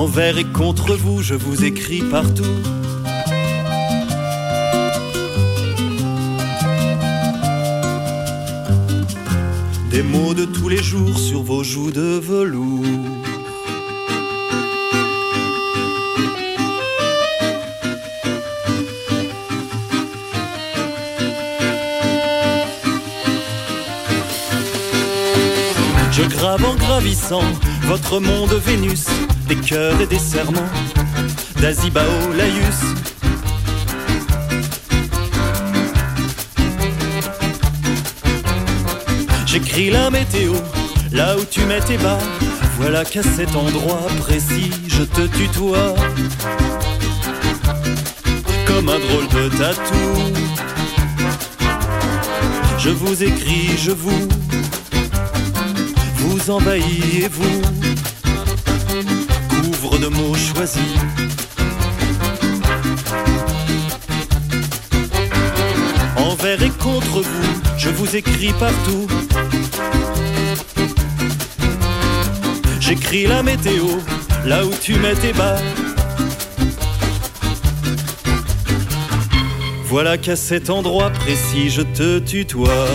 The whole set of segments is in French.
Envers et contre vous, je vous écris partout. Des mots de tous les jours sur vos joues de velours. Je grave en gravissant votre monde Vénus, des cœurs et des serments d'Azibao Laïus. J'écris la météo, là où tu mets tes bas. Voilà qu'à cet endroit précis, je te tutoie. Comme un drôle de tatou. Je vous écris, je vous envahis et vous couvre de mots choisis. Envers et contre vous, je vous écris partout. J'écris la météo, là où tu mets tes bas. Voilà qu'à cet endroit précis, je te tutoie.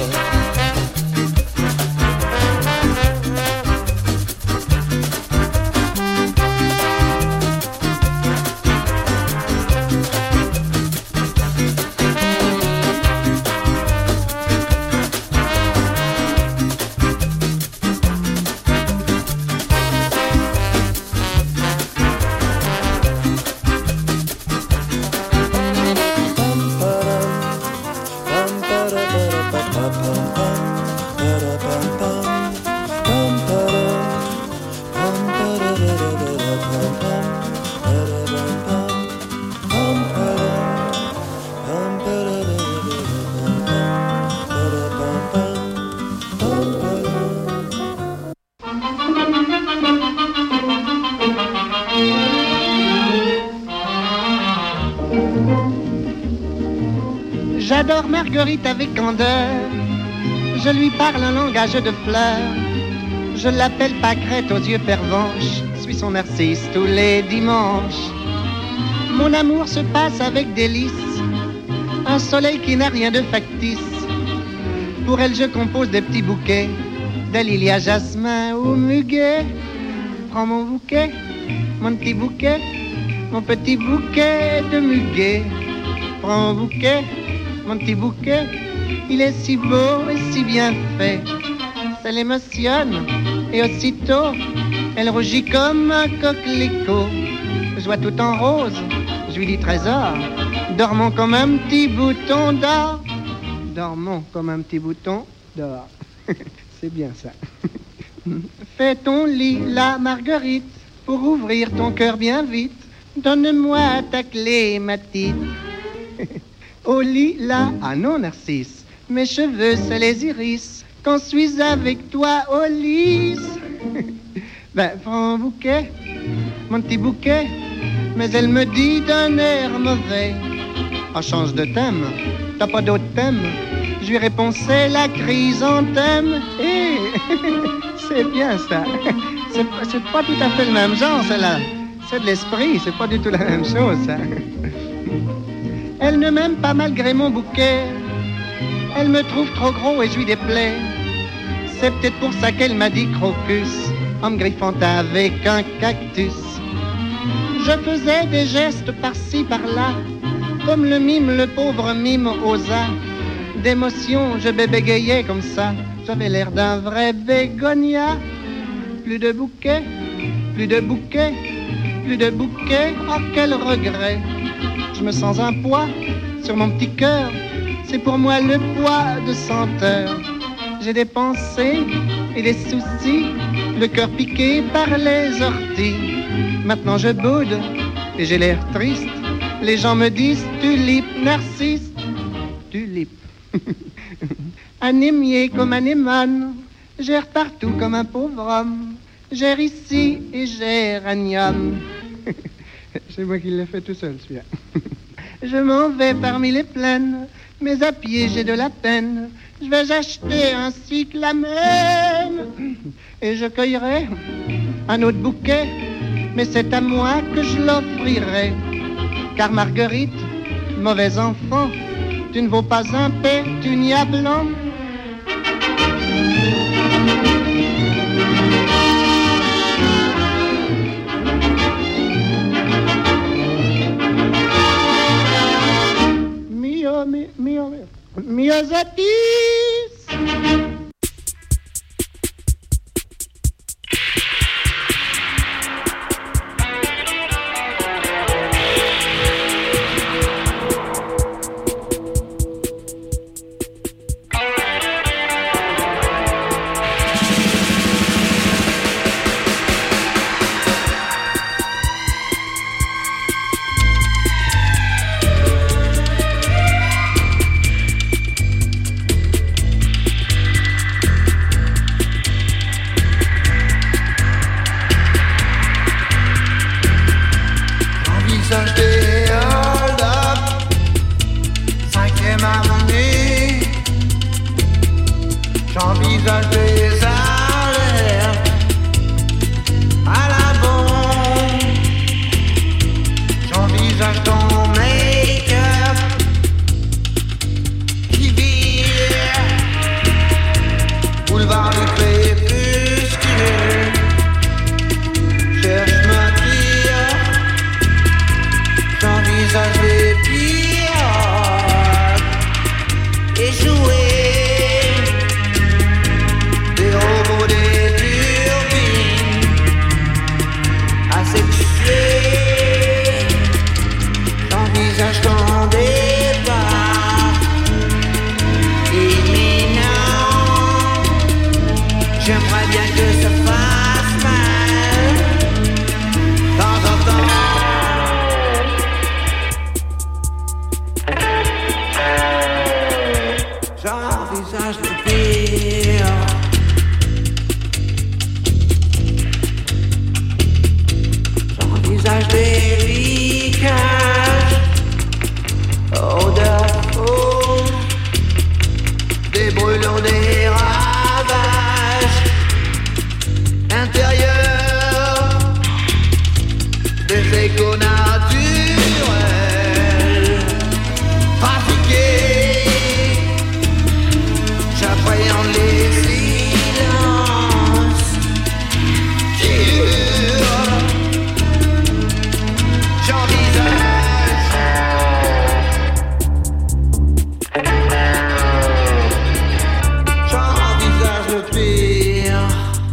J'adore Marguerite avec candeur. Je lui parle un langage de fleurs. Je l'appelle pâquerette aux yeux pervenches. Suis son narcisse tous les dimanches. Mon amour se passe avec délice. Un soleil qui n'a rien de factice. Pour elle je compose des petits bouquets. Dahlia, jasmin ou muguet. Prends mon bouquet, mon petit bouquet, mon petit bouquet de muguet. Prends mon bouquet, mon petit bouquet, il est si beau et si bien fait. Ça l'émotionne et aussitôt, elle rougit comme un coquelicot. Je vois tout en rose, je lui dis trésor, dormons comme un petit bouton d'or. Dormons comme un petit bouton d'or. C'est bien ça. Fais ton lit, la Marguerite, pour ouvrir ton cœur bien vite. Donne-moi ta clé, ma petite. Au lit, là, ah non, Narcisse, mes cheveux, c'est les iris. Quand je suis avec toi au lit. Ben, prends un bouquet, mon petit bouquet. Mais elle me dit d'un air mauvais. Ah, change de thème, t'as pas d'autre thème? Je lui réponds, c'est la chrysanthème. Eh, c'est bien ça. C'est pas tout à fait le même genre, celle-là. C'est de l'esprit, c'est pas du tout la même chose, ça. Elle ne m'aime pas malgré mon bouquet. Elle me trouve trop gros et je lui déplais. C'est peut-être pour ça qu'elle m'a dit crocus, en me griffant avec un cactus. Je faisais des gestes par-ci, par-là, comme le mime, le pauvre mime osa. D'émotion, je bégayais comme ça. J'avais l'air d'un vrai bégonia. Plus de bouquet, plus de bouquet, plus de bouquet. Oh, quel regret. Je me sens un poids sur mon petit cœur. C'est pour moi le poids de 100 heures. J'ai des pensées et des soucis, le cœur piqué par les orties. Maintenant je boude et j'ai l'air triste. Les gens me disent tulipe, narcisse, tulipe. Anémié comme anémone, j'erre partout comme un pauvre homme. J'erre ici et géranium. C'est moi qui l'ai fait tout seul, celui-là. Je m'en vais parmi les plaines, mais à pied j'ai de la peine. Je vais acheter un cyclamen et je cueillerai un autre bouquet. mais c'est à moi que je l'offrirai. Car Marguerite, mauvais enfant, tu ne vaux pas un pétunia blanc. Myosotis. J'envisage des alertes à la bombe. J'envisage ton make-up qui vire boulevard du crépuscule. Cherche ma tire. J'envisage les pirates et jouer ton départ imminent. J'aimerais bien que ça fasse mal de temps en temps. J'envisage le pire. J'envisage des liqueurs. Odeur fauve, des brûlons, des ravages intérieurs, des échos naturels, trafiqués. J'appréhende les silences qui hurlent. J'envisage le pire.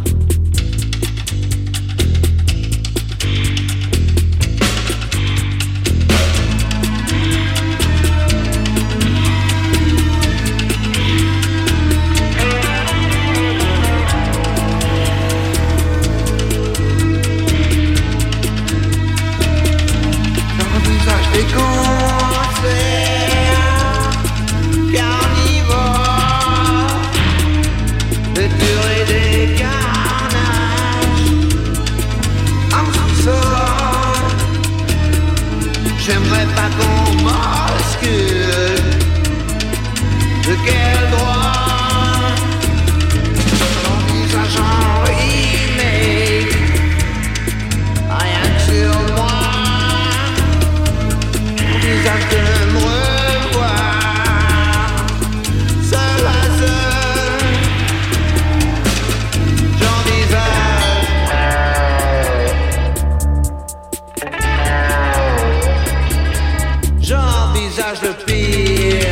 J'envisage des concerts carnivores, des durs et des carnages en sous-sol. J'aimerais pas qu'on m'oscule. De quel droit? J'envisage un remake, rien que sur moi. J'envisage de me revoir seul à seul. J'envisage le pire.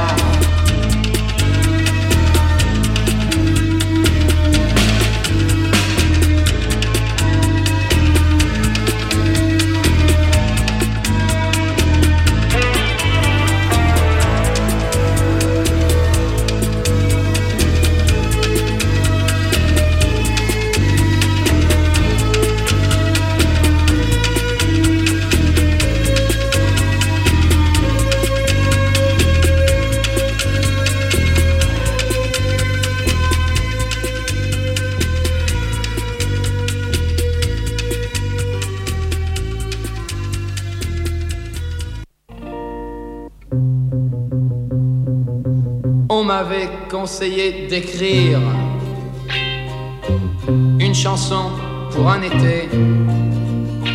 On m'avait conseillé d'écrire une chanson pour un été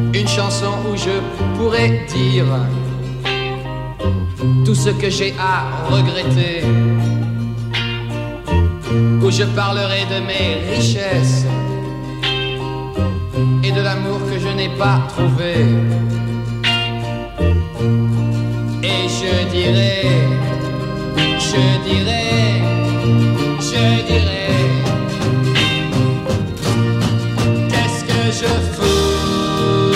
Une chanson où je pourrais dire tout ce que j'ai à regretter, où je parlerai de mes richesses et de l'amour que je n'ai pas trouvé. Et je dirai, qu'est-ce que je fous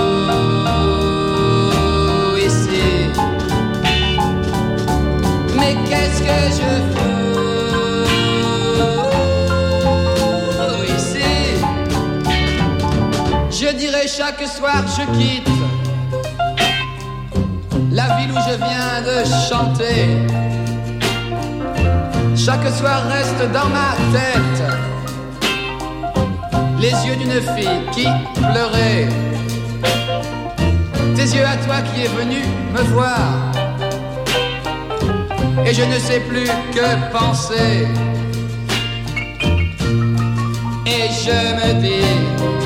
ici? Mais qu'est-ce que je fous ici? Je dirai chaque soir je quitte la ville où je viens de chanter. Chaque soir reste dans ma tête les yeux d'une fille qui pleurait. Tes yeux à toi qui es venu me voir. Et je ne sais plus que penser. Et je me dis,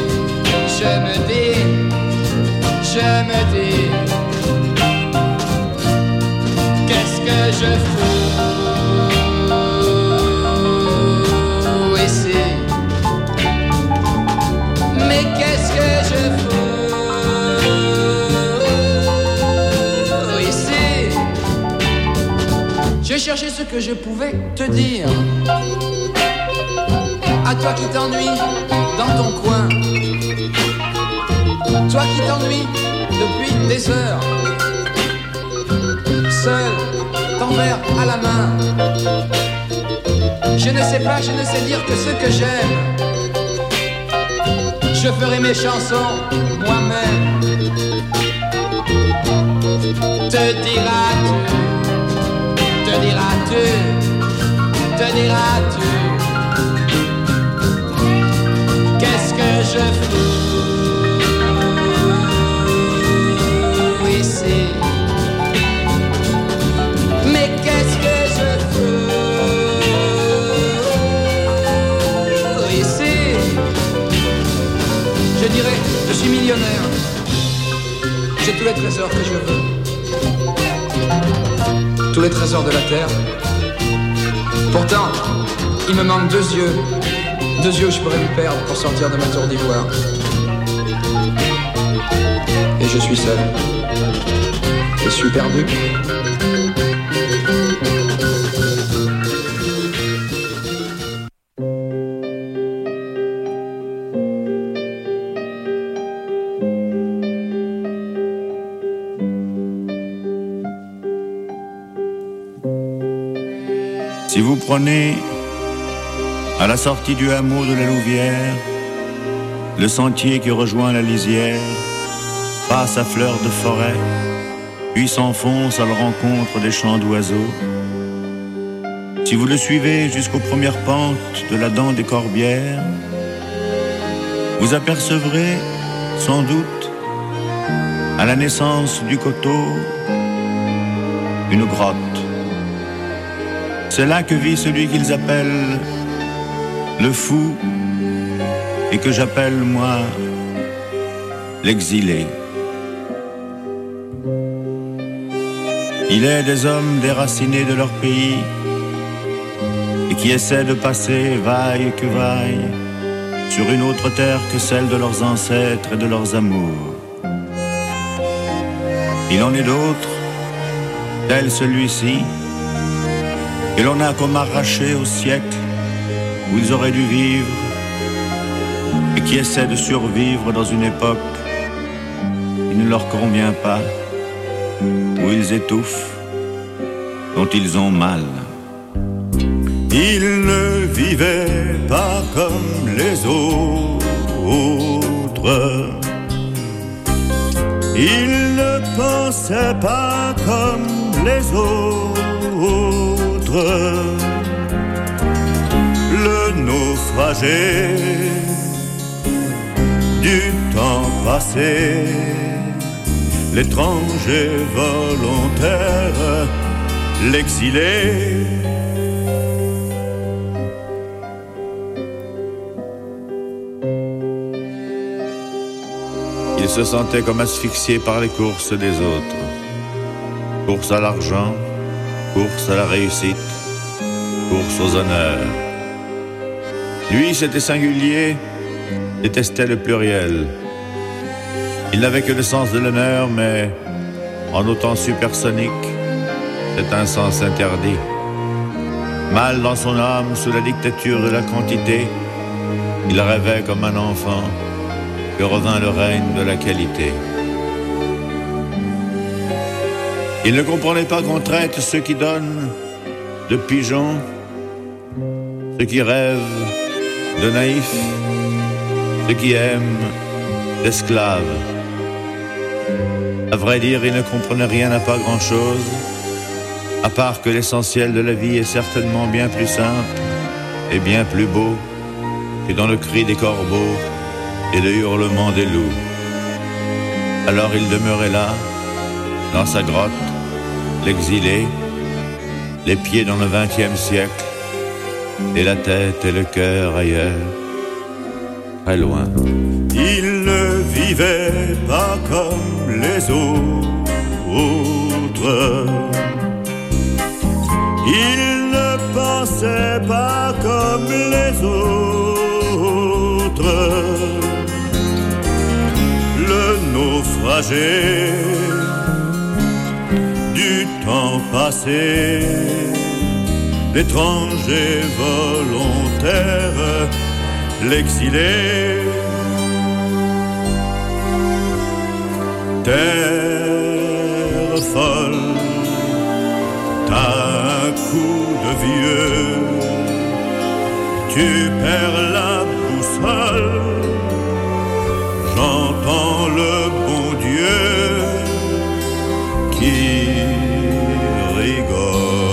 qu'est-ce que je fous ici? Mais qu'est-ce que je fous ici? J'ai cherché ce que je pouvais te dire. À toi qui t'ennuies dans ton coin, toi qui t'ennuies depuis des heures, seul, ton verre à la main. Je ne sais pas, je ne sais dire que ce que j'aime. Je ferai mes chansons moi-même. Te diras-tu, qu'est-ce que je fous ici? Mais qu'est-ce que je fous ici? Je dirais, je suis millionnaire. J'ai tous les trésors que je veux. Tous les trésors de la terre. Pourtant, il me manque 2 yeux. 2 yeux où je pourrais me perdre pour sortir de ma tour d'ivoire. Et je suis seul. Je suis perdu. Si vous prenez à la sortie du hameau de la Louvière le sentier qui rejoint la lisière, passe à fleur de forêt, puis s'enfonce à la rencontre des chants d'oiseaux. Si vous le suivez jusqu'aux premières pentes de la dent des Corbières, vous apercevrez sans doute à la naissance du coteau une grotte. C'est là que vit celui qu'ils appellent le fou et que j'appelle, moi, l'exilé. Il est des hommes déracinés de leur pays et qui essaient de passer, vaille que vaille, sur une autre terre que celle de leurs ancêtres et de leurs amours. Il en est d'autres, tel celui-ci, et l'on a comme arraché au siècle où ils auraient dû vivre et qui essaient de survivre dans une époque qui ne leur convient pas, où ils étouffent, dont ils ont mal. Ils ne vivaient pas comme les autres, ils ne pensaient pas comme les autres. Le naufragé du temps passé, l'étranger volontaire, l'exilé. Il se sentait comme asphyxié par les courses des autres. Course à l'argent, course à la réussite, course aux honneurs. Lui, c'était singulier, détestait le pluriel. Il n'avait que le sens de l'honneur, mais en autant supersonique, c'est un sens interdit. Mal dans son âme, sous la dictature de la quantité, il rêvait comme un enfant que revint le règne de la qualité. Il ne comprenait pas qu'on traite ceux qui donnent de pigeons, ceux qui rêvent de naïfs, ceux qui aiment d'esclaves. À vrai dire, il ne comprenait rien à pas grand-chose, à part que l'essentiel de la vie est certainement bien plus simple et bien plus beau que dans le cri des corbeaux et le hurlement des loups. Alors il demeurait là, dans sa grotte, l'exilé, les pieds dans le 20e siècle, et la tête et le cœur ailleurs, très loin. Il ne vivait pas comme les autres. Il ne pensait pas comme les autres. Le naufragé du temps passé, l'étranger volontaire, l'exilé. Terre folle, t'as un coup de vieux, tu perds la boussole, j'entends le bon Dieu qui rigole.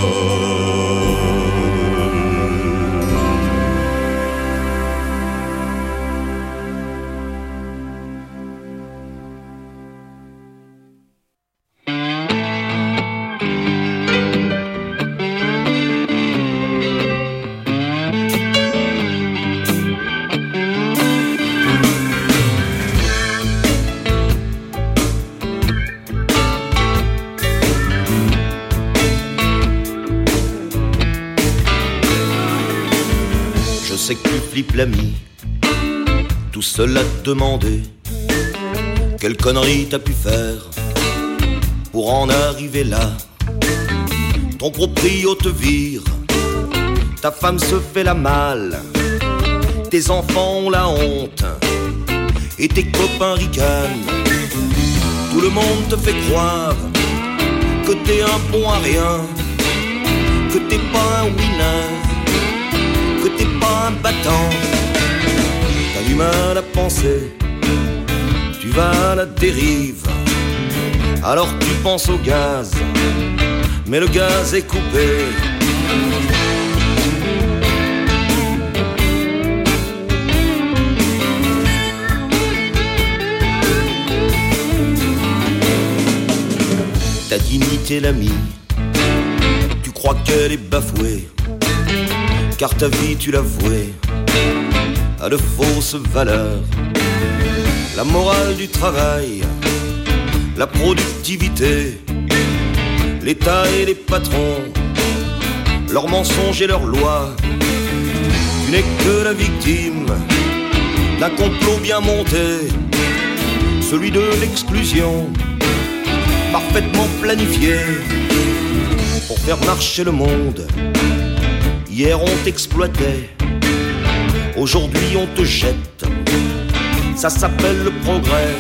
Je sais que tu flippes l'ami, tout seul à te demander quelle connerie t'as pu faire pour en arriver là. Ton proprio te vire, ta femme se fait la malle, tes enfants ont la honte et tes copains ricanent. Tout le monde te fait croire que t'es un bon à rien, que t'es pas un winner, que t'es pas un battant. T'as du mal à penser, tu vas à la dérive. Alors tu penses au gaz, mais le gaz est coupé. Ta dignité l'ami, tu crois qu'elle est bafouée, car ta vie tu l'as vouée à de fausses valeurs. La morale du travail, la productivité, l'État et les patrons, leurs mensonges et leurs lois. Tu n'es que la victime d'un complot bien monté, celui de l'exclusion, parfaitement planifié pour faire marcher le monde. Hier on t'exploitait, aujourd'hui on te jette, ça s'appelle le progrès.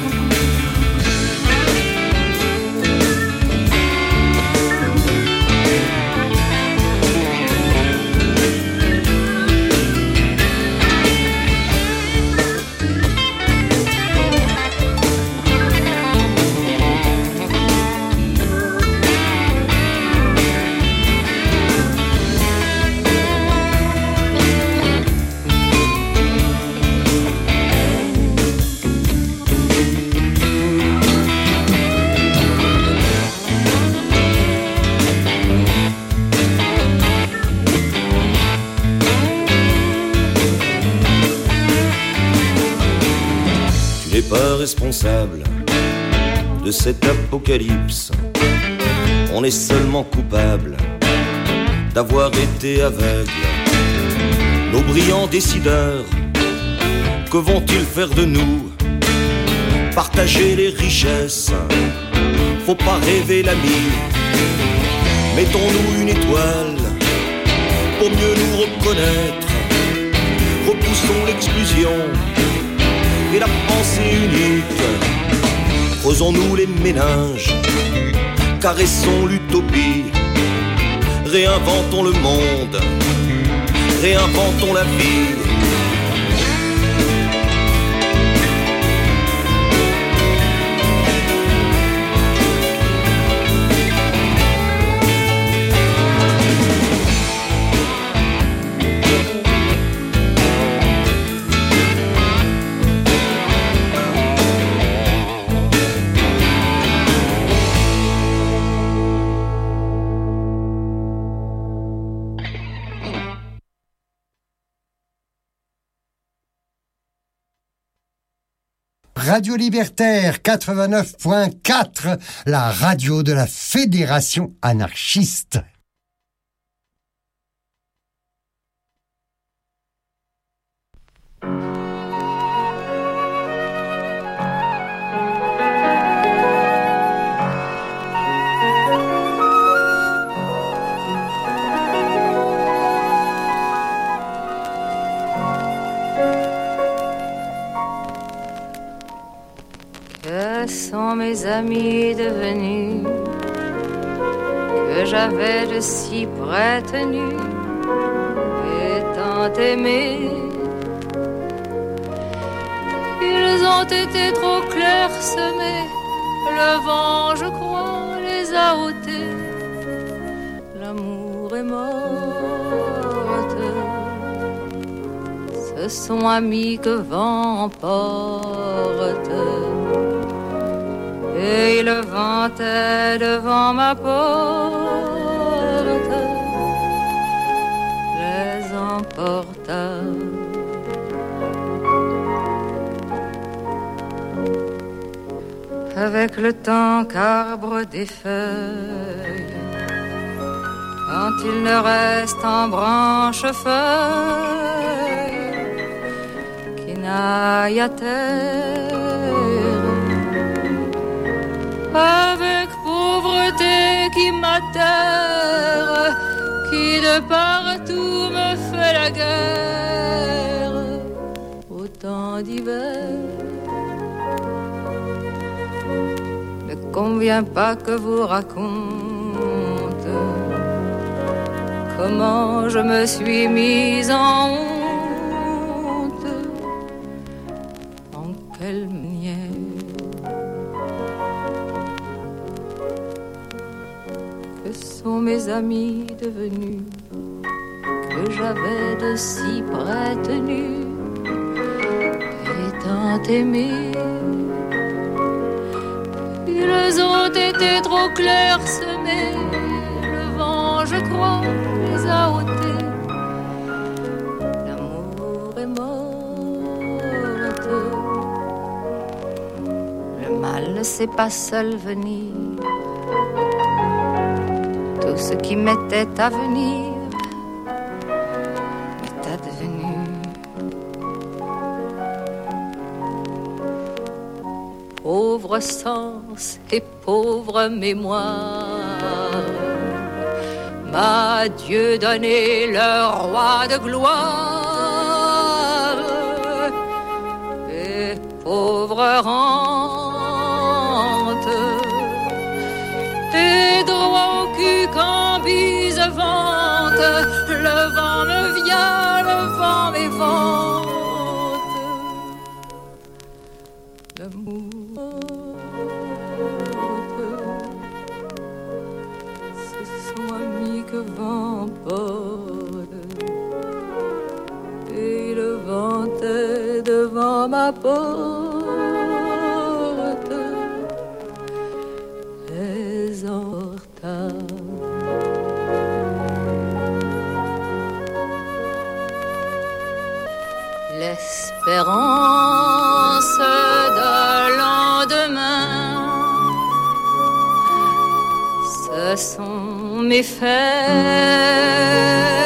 pas responsable de cet apocalypse. On est seulement coupable d'avoir été aveugle. Nos brillants décideurs, que vont-ils faire de nous? Partager les richesses, faut pas rêver l'ami. Mettons-nous une étoile pour mieux nous reconnaître. Repoussons l'exclusion et la pensée unique. Creusons-nous les méninges, caressons l'utopie. Réinventons le monde, réinventons la vie. Radio Libertaire 89.4, la radio de la Fédération anarchiste. Que sont mes amis devenus, que j'avais de si près tenus et tant aimés? Ils ont été trop clairsemés, le vent, je crois, les a ôtés. L'amour est morte, ce sont amis que vent emporte. Et il ventait devant ma porte, les emporta. Avec le temps qu'arbre des feuilles, quand il ne reste en branche feuille qui n'aille à terre, avec pauvreté qui m'atterre, qui de partout me fait la guerre, au temps d'hiver. Ne convient pas que vous raconte comment je me suis mise en honte, en quelle manière. Sont mes amis devenus, que j'avais de si près tenus et tant aimés? Ils ont été trop clairsemés, le vent, je crois, les a ôtés. L'amour est morte, le mal ne sait pas seul venir. Tout ce qui m'était à venir m'est advenu. Pauvre sens et pauvre mémoire, m'a Dieu donné le roi de gloire. Et pauvre rente, tes droits au cul qu'en bise vente, le vent me vient, le vent m'évente. L'amour, ce sont amis que vent porte, et le vent est devant ma porte. Les ortas. l'espérance de lendemain. Ce sont mes fêtes.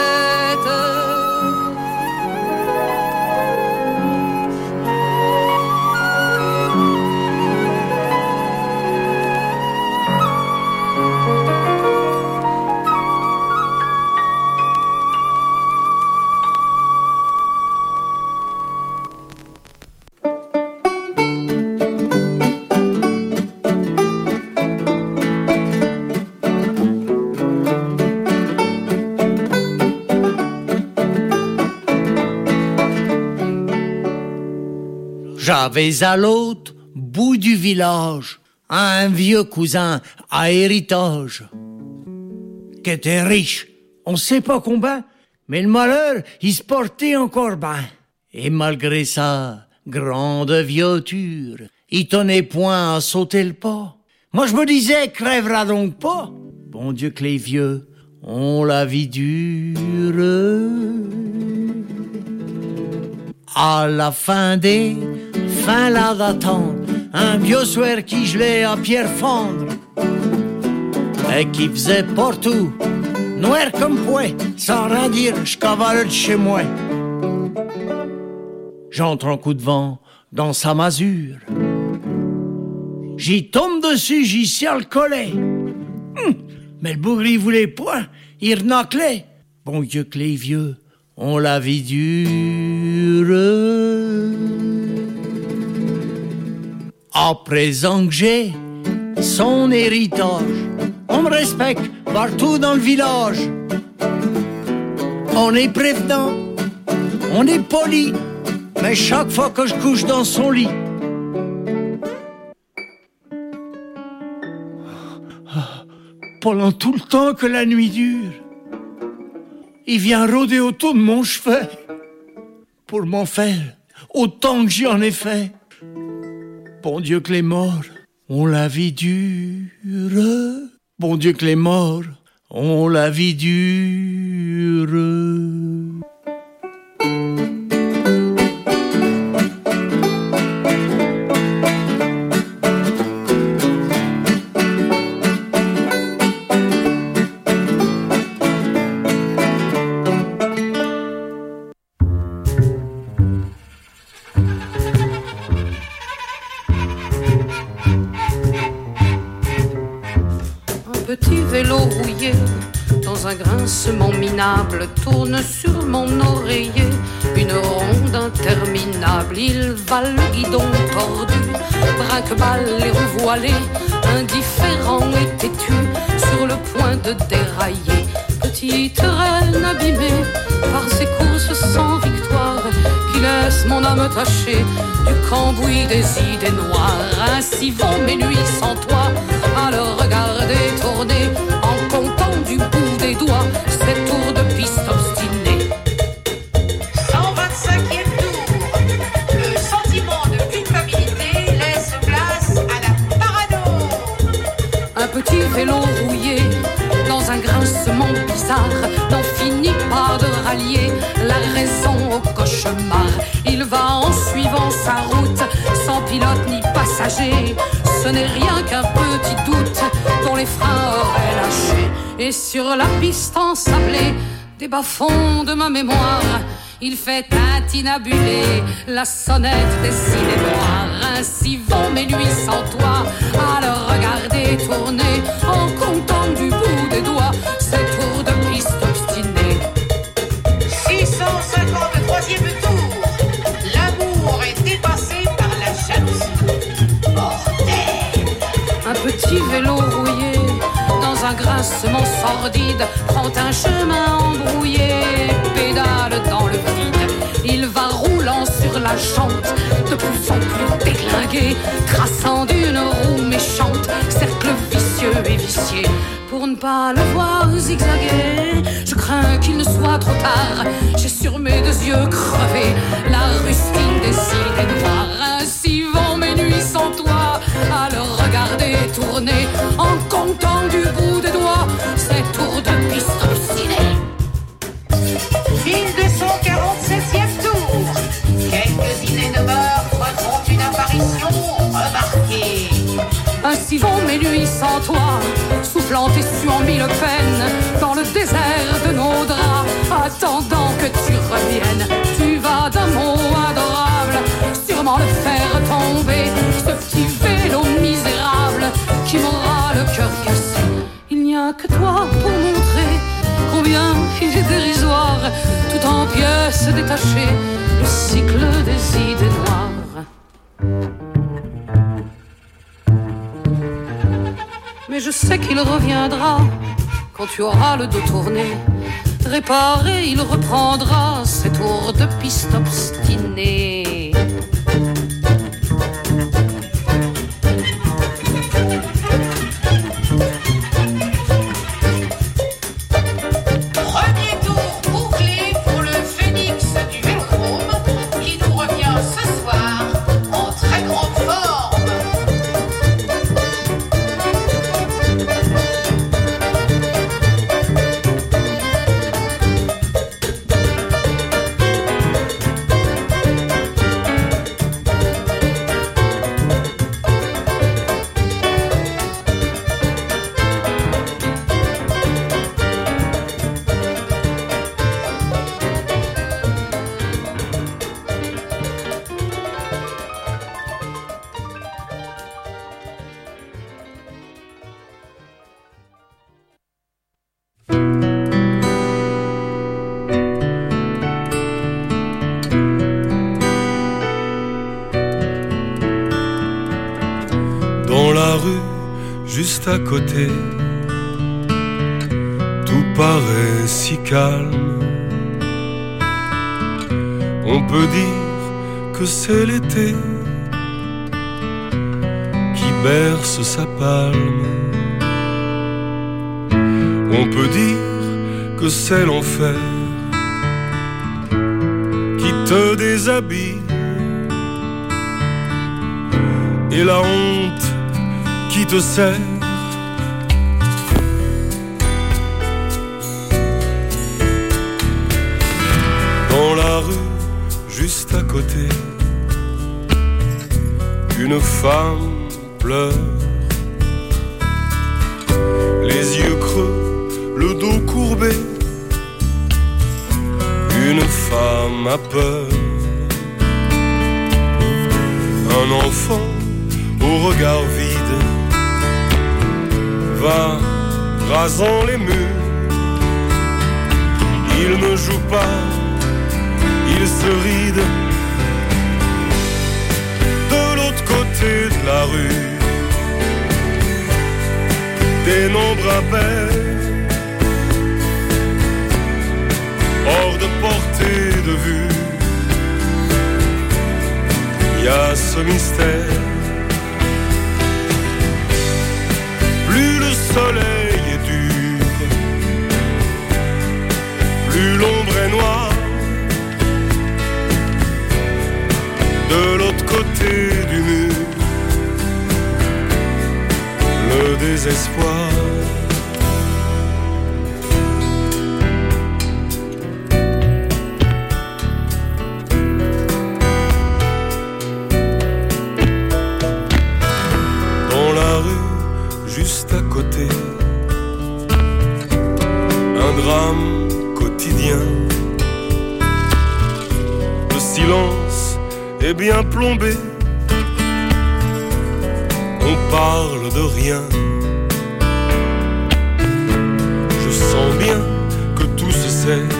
J'avais à l'autre bout du village un vieux cousin à héritage qui était riche, on sait pas combien, mais le malheur, il se portait encore bien. Et malgré sa grande vieuture, il tenait point à sauter le pas. Moi je me disais, crèvera donc pas. Bon Dieu que les vieux ont la vie dure. À la fin des fins là d'attendre, un vieux soir qui gelait à pierre fendre et qui faisait partout noir comme poing, sans rien dire, je cavale de chez moi. J'entre en coup de vent dans sa masure, j'y tombe dessus, j'y serre le collet. Mais le bougre il voulait point, il renaclait. Bon Dieu que les vieux ont la vie dure. À présent que j'ai son héritage, on me respecte partout dans le village. On est prévenant, on est poli, mais chaque fois que je couche dans son lit, pendant tout le temps que la nuit dure, il vient rôder autour de mon chevet pour m'en faire autant que j'en ai fait. Bon Dieu que les morts ont la vie dure. Bon Dieu que les morts ont la vie dure. Un grincement minable tourne sur mon oreiller. Une ronde interminable, il va le guidon tordu, braque-balle et roues voilées, indifférent et têtu, sur le point de dérailler. Petite reine abîmée par ses courses sans victoire, qui laisse mon âme tachée du cambouis des idées noires. Ainsi vont mes nuits sans toi, à le regarder tourner, en comptant du bout des doigts ces tours de piste obstinés. 125e tour. Le sentiment de culpabilité laisse place à la parano. Un petit vélo rouillé dans un grincement bizarre n'en finit pas de rallier la raison au cauchemar. Il va en suivant sa route sans pilote ni passager. Ce n'est rien qu'un petit doute dont les freins auraient lâché. Et sur la piste ensablée des bas-fonds de ma mémoire, il fait intinabuler la sonnette des cils noirs. Ainsi vont mes nuits sans toi, à le regarder tourner, en comptant du bout des doigts ces tours de piste obstinés. 653e tour. L'amour est dépassé par la jalousie. Mortel. Un petit vélo rouillé dans un grincement sordide prend un chemin embrouillé, pédale dans le vide. Il va roulant sur la jante, de plus en plus déglingué, traçant d'une roue méchante, cercle vicieux et vicié. Pour ne pas le voir zigzaguer, je crains qu'il ne soit trop tard. J'ai sur mes deux yeux crevés la rustine des idées noires. Ainsi vont mes nuits sans toi, à le regarder tourner, en comptant du bout des doigts ces tours de piste obstinés. 1247e tour. sans toi, soufflant et suant mille peines dans le désert de nos draps, attendant que tu reviennes. Tu vas d'un mot adorable sûrement le faire tomber, ce petit vélo misérable qui m'aura le cœur cassé. Il n'y a que toi pour montrer combien il est dérisoire, tout en pièces détachées, le cycle des idées noires. Mais je sais qu'il reviendra quand tu auras le dos tourné. Réparé, il reprendra ses tours de piste obstinés. Premier tour bouclé pour le phénix du Vélodrome qui nous revient ce soir en très grande forme. Juste à côté, tout paraît si calme. On peut dire que c'est l'été qui berce sa palme. On peut dire que c'est l'enfer qui te déshabille et la honte qui te serre. Dans la rue, juste à côté, une femme pleure, les yeux creux, le dos courbé. Une femme a peur, un enfant au regard vide va rasant les murs. Il ne joue pas, il se ride. De l'autre côté de la rue, des nombres impairs, hors de portée de vue. Il y a ce mystère. Plus le soleil est dur, plus l'ombre est noire. De l'autre côté du mur, le désespoir. Dans la rue, juste à côté, un drame quotidien. Le silence est bien plombé, on parle de rien. Je sens bien que tout se sait,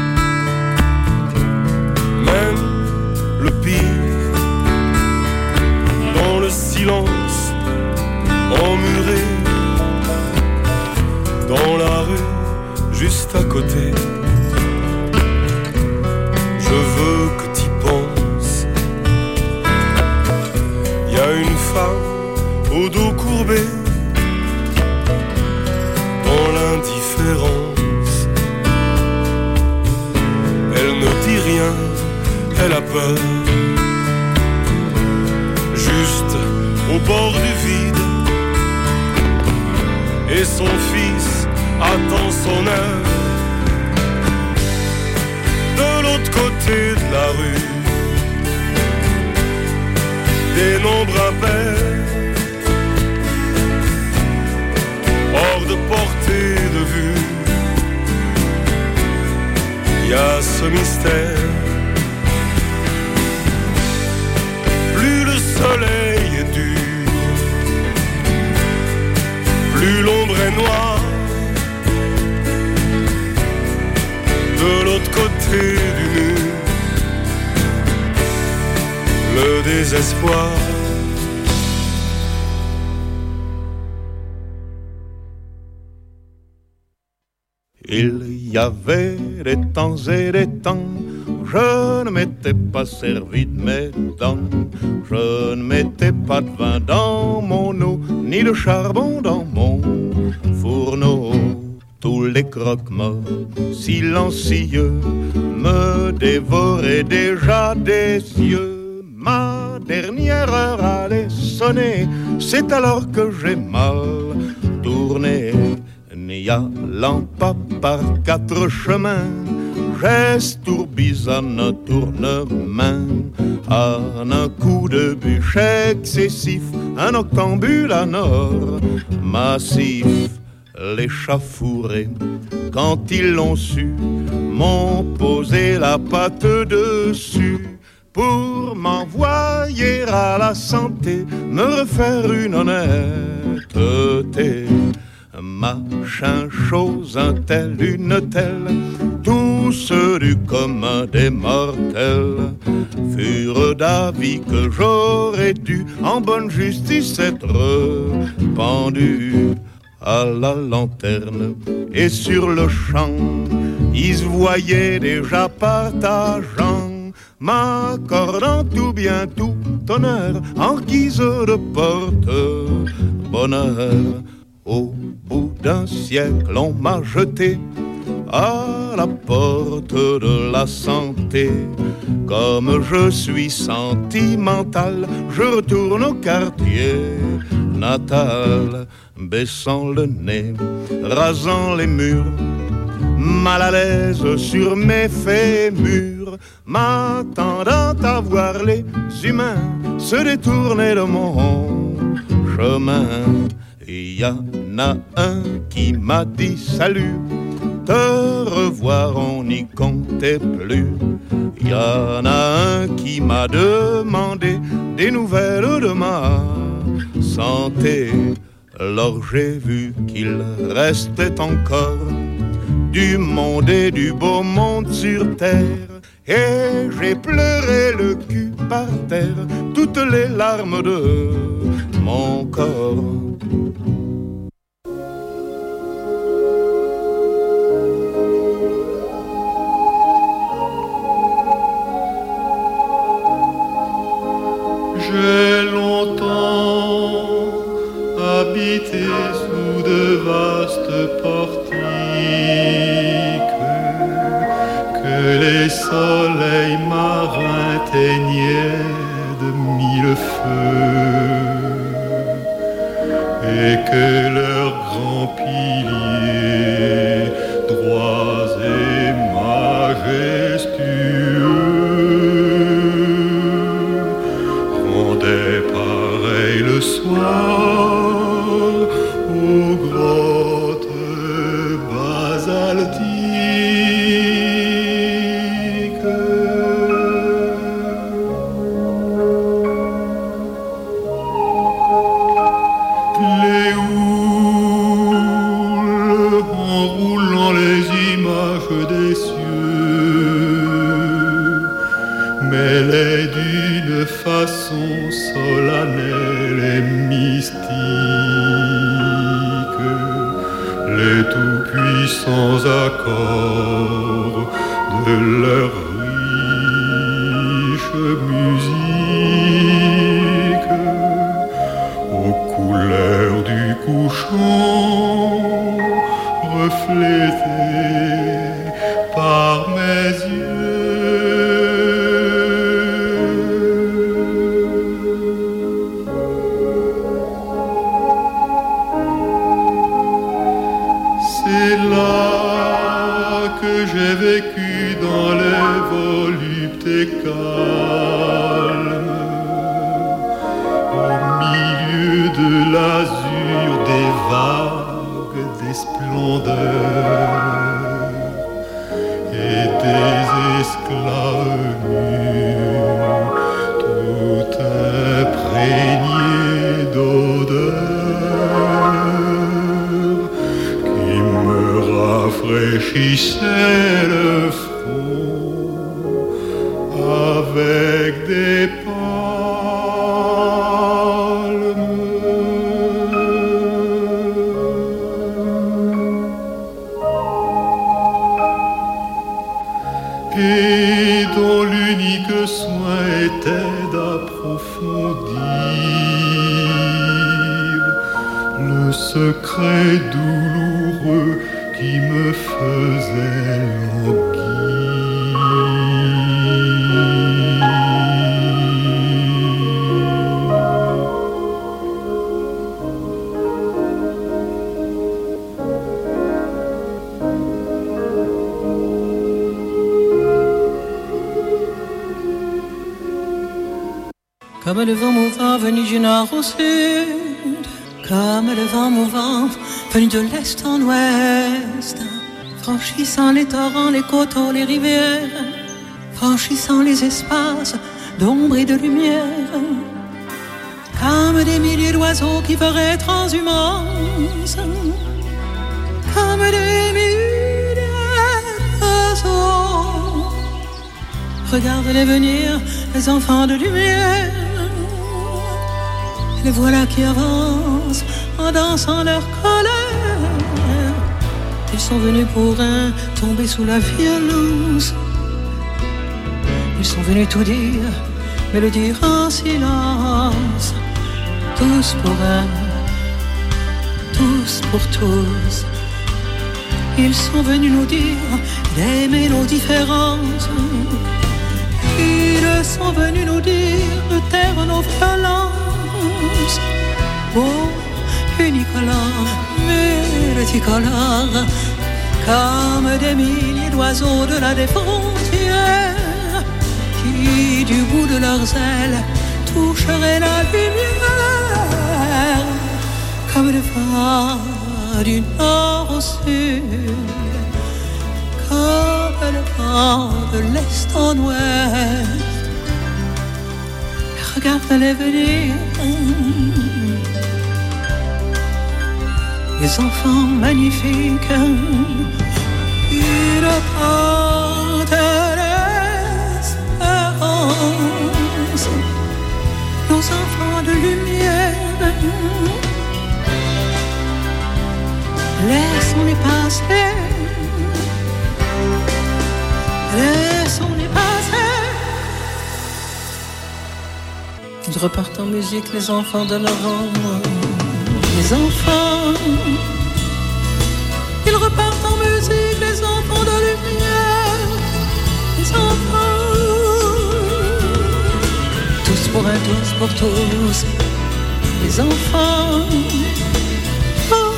même le pire. Dans le silence emmuré, dans la rue, juste à côté, je veux que t'y penses. Y a une femme au dos courbé, dans l'indifférence. Elle ne dit rien, elle a peur, juste au bord du vide. Et son fils attend son heure. De l'autre côté de la rue, des nombres impairs, il y a ce mystère. Plus le soleil est dur, plus l'ombre est noire. De l'autre côté du mur, le désespoir. Il y avait des temps et des temps, je ne m'étais pas servi de mes dents, je ne mettais pas de vin dans mon eau, ni de charbon dans mon fourneau. Tous les croque-morts silencieux me dévoraient déjà des yeux. Ma dernière heure allait sonner, c'est alors que j'ai mal tourné. N'y allant pas par quatre chemins, j'estourbisonne un tourne-main. En un coup de bûche excessif, un octambule à nord massif. Les chats fourrés, quand ils l'ont su, m'ont posé la patte dessus pour m'envoyer à la santé, me refaire une honnêteté. Machin, chose, un tel, une telle, tous du commun des mortels furent d'avis que j'aurais dû en bonne justice être pendu à la lanterne. Et sur le champ, ils se voyaient déjà partageant, m'accordant tout bien tout honneur en guise de porte-bonheur. Au bout d'un siècle, on m'a jeté à la porte de la santé. Comme je suis sentimental, je retourne au quartier natal, baissant le nez, rasant les murs, mal à l'aise sur mes fémurs, m'attendant à voir les humains se détourner de mon chemin. Il y en a un qui m'a dit salut, te revoir on n'y comptait plus. Il y en a un qui m'a demandé des nouvelles de ma santé. Alors j'ai vu qu'il restait encore du monde et du beau monde sur terre. Et j'ai pleuré le cul par terre, toutes les larmes de mon corps. J'ai longtemps habité sous de vastes portiques que les soleils marins teignaient de mille feux et que leurs grands piliers droits et majestueux le soir aux grottes basaltiques. Les houles enroulant les images des cieux mêlaient d'une façon solennelle et mystique les tout-puissants accords de leur riche musique aux couleurs du couchant reflétées par mes yeux. C'est là que j'ai vécu dans les voluptés calmes, au milieu de l'azur des vagues, des splendeurs et des avec des et dont l'unique soin était d'approfondir le secret douloureux qui me faisait languir. Comme le vent mouvant venu du nord au sud, comme le vent mouvant venu de l'est en ouest, franchissant les torrents, les coteaux, les rivières, franchissant les espaces d'ombre et de lumière, comme des milliers d'oiseaux qui feraient transhumance, comme des milliers d'oiseaux. Regarde-les venir, les enfants de lumière. Les voilà qui avancent en dansant leur colère. Ils sont venus pour un tomber sous la violence. Ils sont venus tout dire, mais le dire en silence. Tous pour un, tous pour tous. Ils sont venus nous dire d'aimer nos différences. Ils sont venus nous dire de taire nos violences. Oh, unicolore, multicolore, comme des milliers d'oiseaux de la des frontières, qui du bout de leurs ailes toucheraient la lumière, comme le vent du nord au sud, comme le vent de l'est en ouest. Regarde-les venir, les enfants magnifiques, ils portent l'espérance, nos enfants de lumière. Laissons-les passer, laissons-les passer. Ils repartent en musique, les enfants de leur ombre. Les enfants, ils repartent en musique, les enfants de lumière. Les enfants, tous pour un, tous pour tous. Les enfants, oh,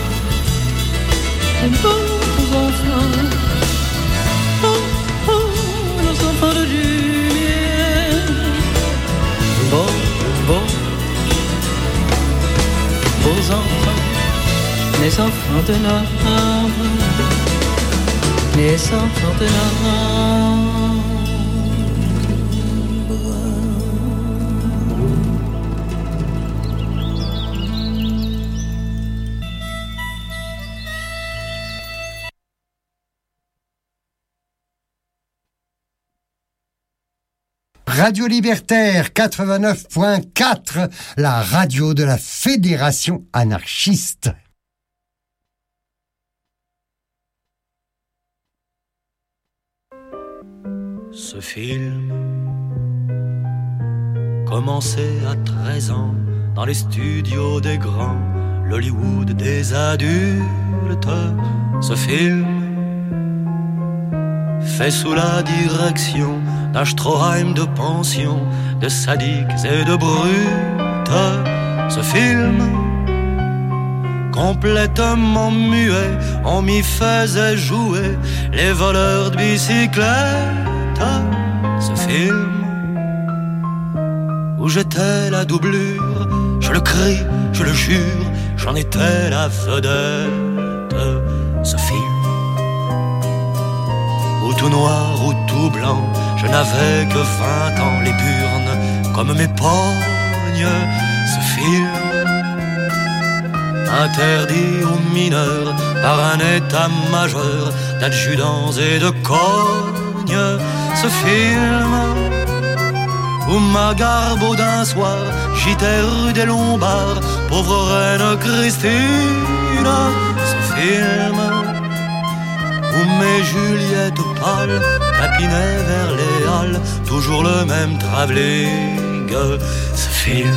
les beaux enfants, oh, oh, les enfants de lumière. Beaux enfants, les enfants de Nord, les enfants de Nord. Radio Libertaire 89.4, la radio de la Fédération anarchiste. Ce film commençait à 13 ans dans les studios des grands, l'Hollywood des adultes. Ce film fait sous la direction d'un Stroheim de pension, de sadiques et de brutes. Ce film, complètement muet, on m'y faisait jouer les voleurs de bicyclettes. Ce film, où j'étais la doublure, je le crie, je le jure, j'en étais la vedette. Ce film, ou tout noir ou tout blanc, je n'avais que 20 ans, les burnes comme mes pognes. Ce film, interdit aux mineurs par un état-major d'adjudants et de cognes. Ce film, Où ma garbe d'un soir, j'étais rue des Lombards, pauvre reine Christine, ce film où mes Juliettes pâles tapinaient vers les halles, toujours le même travelling, ce film.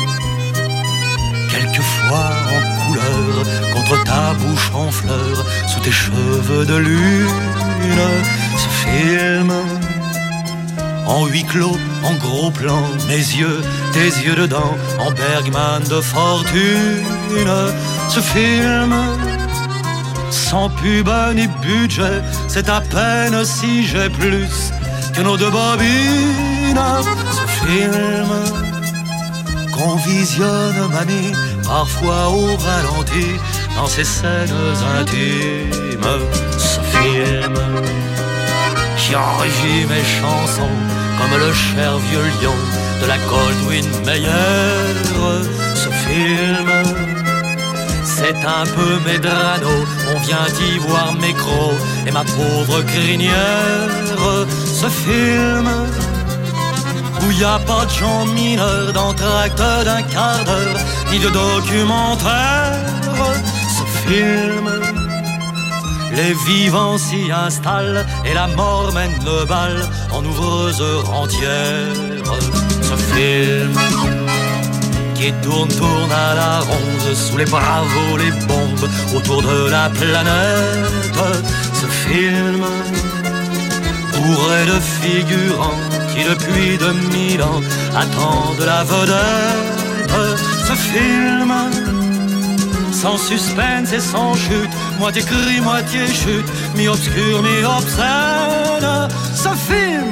Quelquefois en couleur, contre ta bouche en fleurs, sous tes cheveux de lune, ce film. En huis clos, en gros plan, mes yeux, tes yeux dedans, en Bergman de fortune, ce film. Sans pub ni budget, c'est à peine si j'ai plus que nos deux bobines, ce film. Qu'on visionne, mamie, parfois au ralenti, dans ces scènes intimes, ce film. Qui enrichit mes chansons comme le cher vieux lion de la Goldwyn Mayer, ce film. C'est un peu Medrano, on vient y voir mes crocs et ma pauvre crinière, ce film. Où y a pas de gens mineurs, d'entracte d'un quart d'heure, ni de documentaire, ce film. Les vivants s'y installent et la mort mène le bal en ouvreuse rentière, ce film. Qui tourne à la ronde sous les bravos, les bombes autour de la planète, ce film. Bourré de figurants qui depuis 2000 ans attendent la vedette, ce film. Sans suspense et sans chute, moitié cri, moitié chute, mi-obscur, mi-obscène, ce film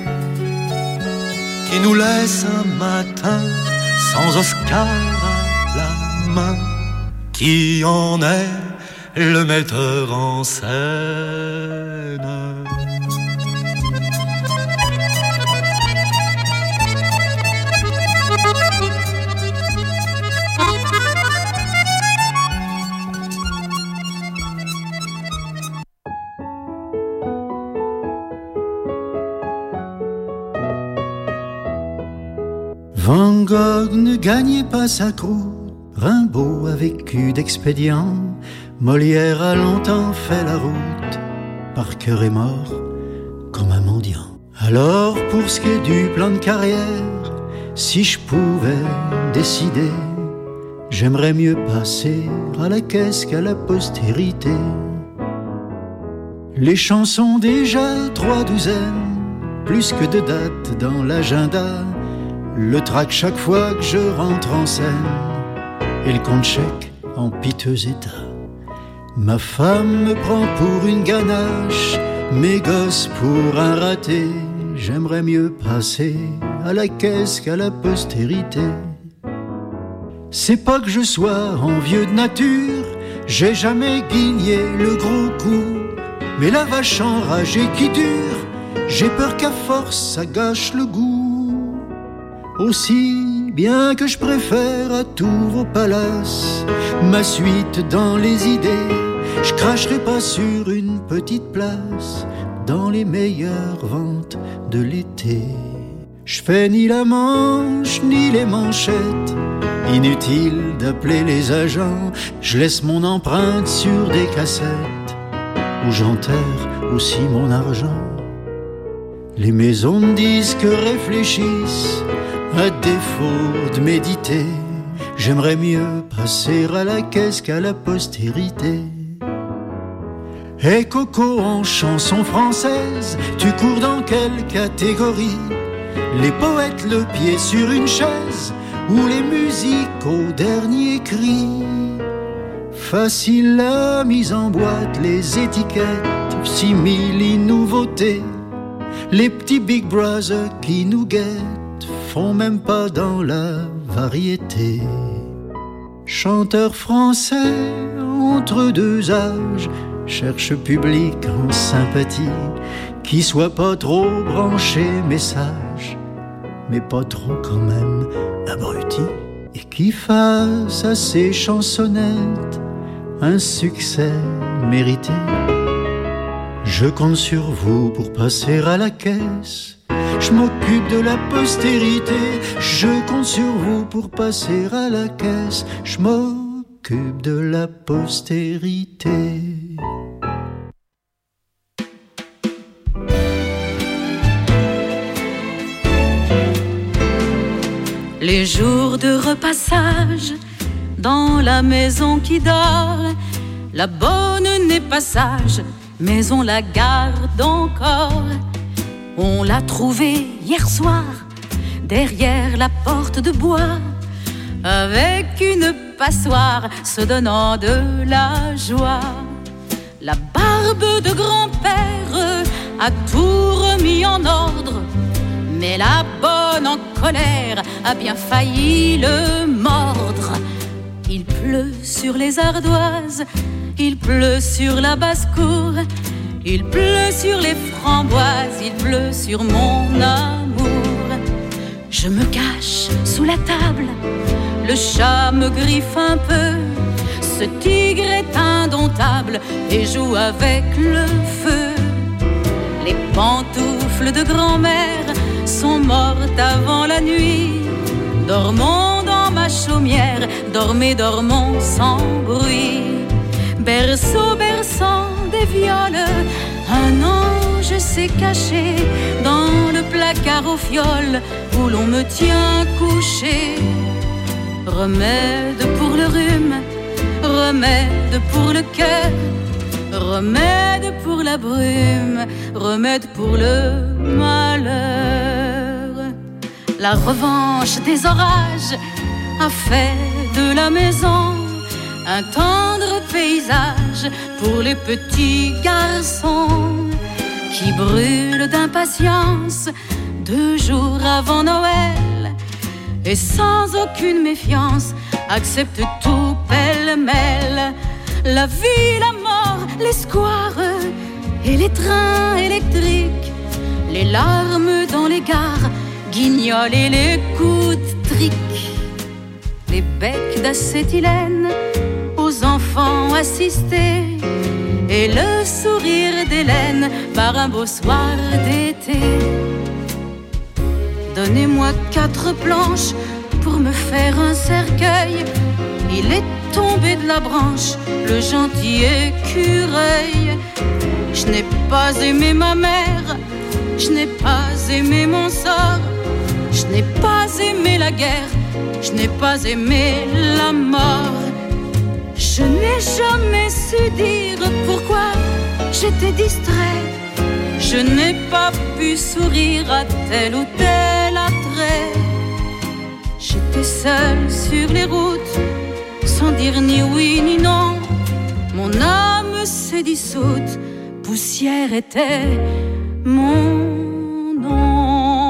qui nous laisse un matin sans Oscar à la main. Qui en est le metteur en scène? Van Gogh ne gagnait pas sa croûte, Rimbaud a vécu d'expédients, Molière a longtemps fait la route, Parker est mort comme un mendiant. Alors pour ce qui est du plan de carrière, si je pouvais décider, j'aimerais mieux passer à la caisse qu'à la postérité. Les chansons déjà 3 douzaines, plus que de dates dans l'agenda, le trac chaque fois que je rentre en scène, et le compte chèque en piteux état. Ma femme me prend pour une ganache, mes gosses pour un raté. J'aimerais mieux passer à la caisse qu'à la postérité. C'est pas que je sois envieux de nature, j'ai jamais guigné le gros coup, mais la vache enragée qui dure, j'ai peur qu'à force ça gâche le goût. Aussi bien que je préfère à tous vos palaces ma suite dans les idées, je cracherai pas sur une petite place dans les meilleures ventes de l'été. Je fais ni la manche ni les manchettes, inutile d'appeler les agents, je laisse mon empreinte sur des cassettes où j'enterre aussi mon argent. Les maisons de disques réfléchissent, à défaut de méditer, j'aimerais mieux passer à la caisse qu'à la postérité. Et Coco, en chanson française, tu cours dans quelle catégorie? Les poètes le pied sur une chaise, ou les musiques au dernier cri? Facile la mise en boîte, les étiquettes, 6000 nouveautés, les petits Big Brother qui nous guettent font même pas dans la variété. Chanteur français entre deux âges, cherche public en sympathie, qui soit pas trop branché message, mais pas trop quand même abruti, et qui fasse à ses chansonnettes un succès mérité. Je compte sur vous pour passer à la caisse Je m'occupe de la postérité, je compte sur vous pour passer à la caisse. Je m'occupe de la postérité. Les jours de repassage dans la maison qui dort, la bonne n'est pas sage, mais on la garde encore. On l'a trouvée hier soir derrière la porte de bois, avec une passoire se donnant de la joie. La barbe de grand-père a tout remis en ordre, mais la bonne en colère a bien failli le mordre. Il pleut sur les ardoises, il pleut sur la basse-cour, il pleut sur les framboises, il pleut sur mon amour. Je me cache sous la table, le chat me griffe un peu. Ce tigre est indomptable et joue avec le feu. Les pantoufles de grand-mère sont mortes avant la nuit. Dormons dans ma chaumière, dormez, dormons sans bruit. Berceau berçant des viols, un ange s'est caché dans le placard aux fioles où l'on me tient couché. Remède pour le rhume, remède pour le cœur, remède pour la brume, remède pour le malheur. La revanche des orages a fait de la maison un tendre paysage pour les petits garçons qui brûlent d'impatience 2 jours avant Noël et sans aucune méfiance acceptent tout pêle-mêle. La vie, la mort, les squares et les trains électriques, les larmes dans les gares, guignols et les coups de trick, les becs d'acétylène aux enfants assistés et le sourire d'Hélène par un beau soir d'été. Donnez-moi 4 planches pour me faire un cercueil. Il est tombé de la branche, le gentil écureuil. Je n'ai pas aimé ma mère, je n'ai pas aimé mon sort, je n'ai pas aimé la guerre, je n'ai pas aimé la mort. Je n'ai jamais su dire pourquoi j'étais distrait. Je n'ai pas pu sourire à tel ou tel attrait. J'étais seule sur les routes, sans dire ni oui ni non. Mon âme s'est dissoute, poussière était mon nom.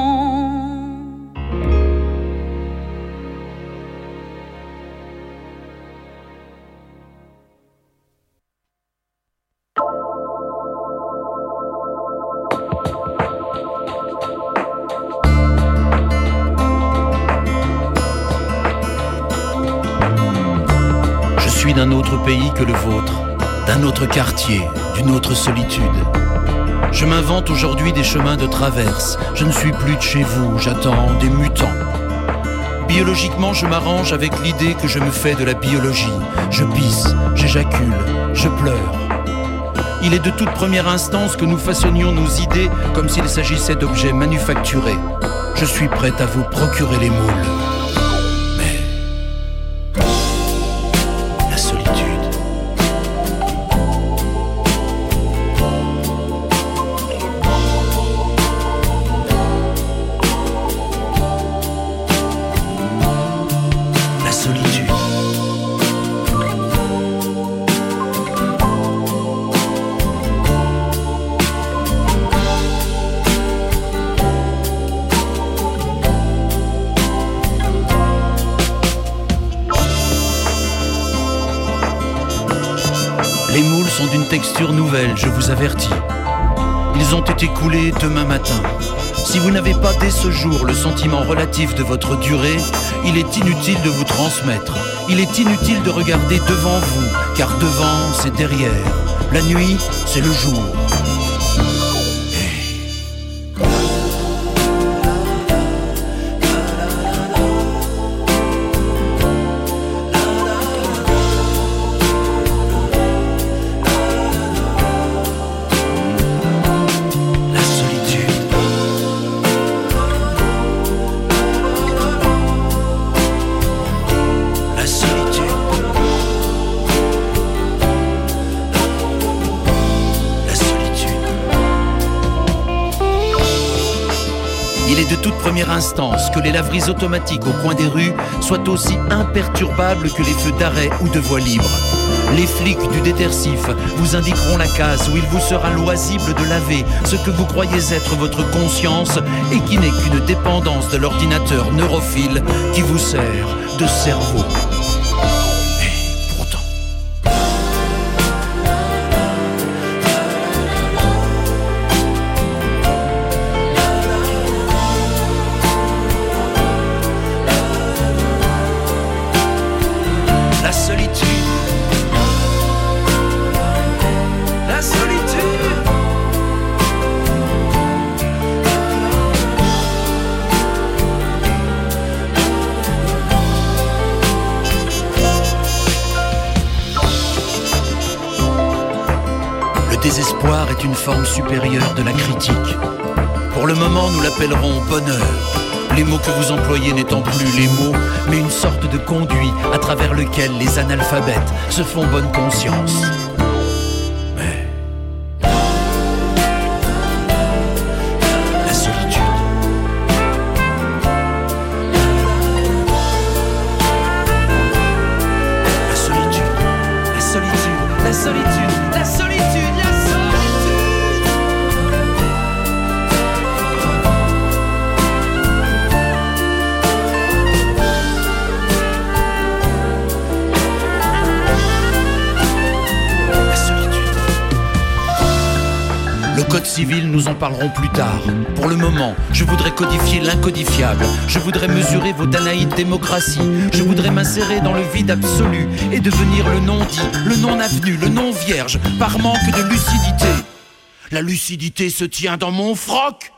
Je suis d'un autre pays que le vôtre, d'un autre quartier, d'une autre solitude. Je m'invente aujourd'hui des chemins de traverse. Je ne suis plus de chez vous, j'attends des mutants. Biologiquement, je m'arrange avec l'idée que je me fais de la biologie. Je pisse, j'éjacule, je pleure. Il est de toute première instance que nous façonnions nos idées comme s'il s'agissait d'objets manufacturés. Je suis prête à vous procurer les moules. Les moules sont d'une texture nouvelle, je vous avertis. Ils ont été coulés demain matin. Si vous n'avez pas dès ce jour le sentiment relatif de votre durée, il est inutile de vous transmettre. Il est inutile de regarder devant vous, car devant, c'est derrière. La nuit, c'est le jour. Il est de toute première instance que les laveries automatiques au coin des rues soient aussi imperturbables que les feux d'arrêt ou de voie libre. Les flics du détersif vous indiqueront la case où il vous sera loisible de laver ce que vous croyez être votre conscience et qui n'est qu'une dépendance de l'ordinateur neurophile qui vous sert de cerveau. Et pourtant... La solitude. La solitude. Le désespoir est une forme supérieure de la critique. Pour le moment, nous l'appellerons bonheur. Les mots que vous employez n'étant plus les mots, mais une sorte de conduit à travers lequel les analphabètes se font bonne conscience. Mais... la solitude. La solitude. La solitude. La solitude. La solitude. La solitude. Le code civil, nous en parlerons plus tard. Pour le moment, je voudrais codifier l'incodifiable. Je voudrais mesurer vos danaïdes démocraties. Je voudrais m'insérer dans le vide absolu et devenir le non-dit, le non-avenu, le non-vierge, par manque de lucidité. La lucidité se tient dans mon froc.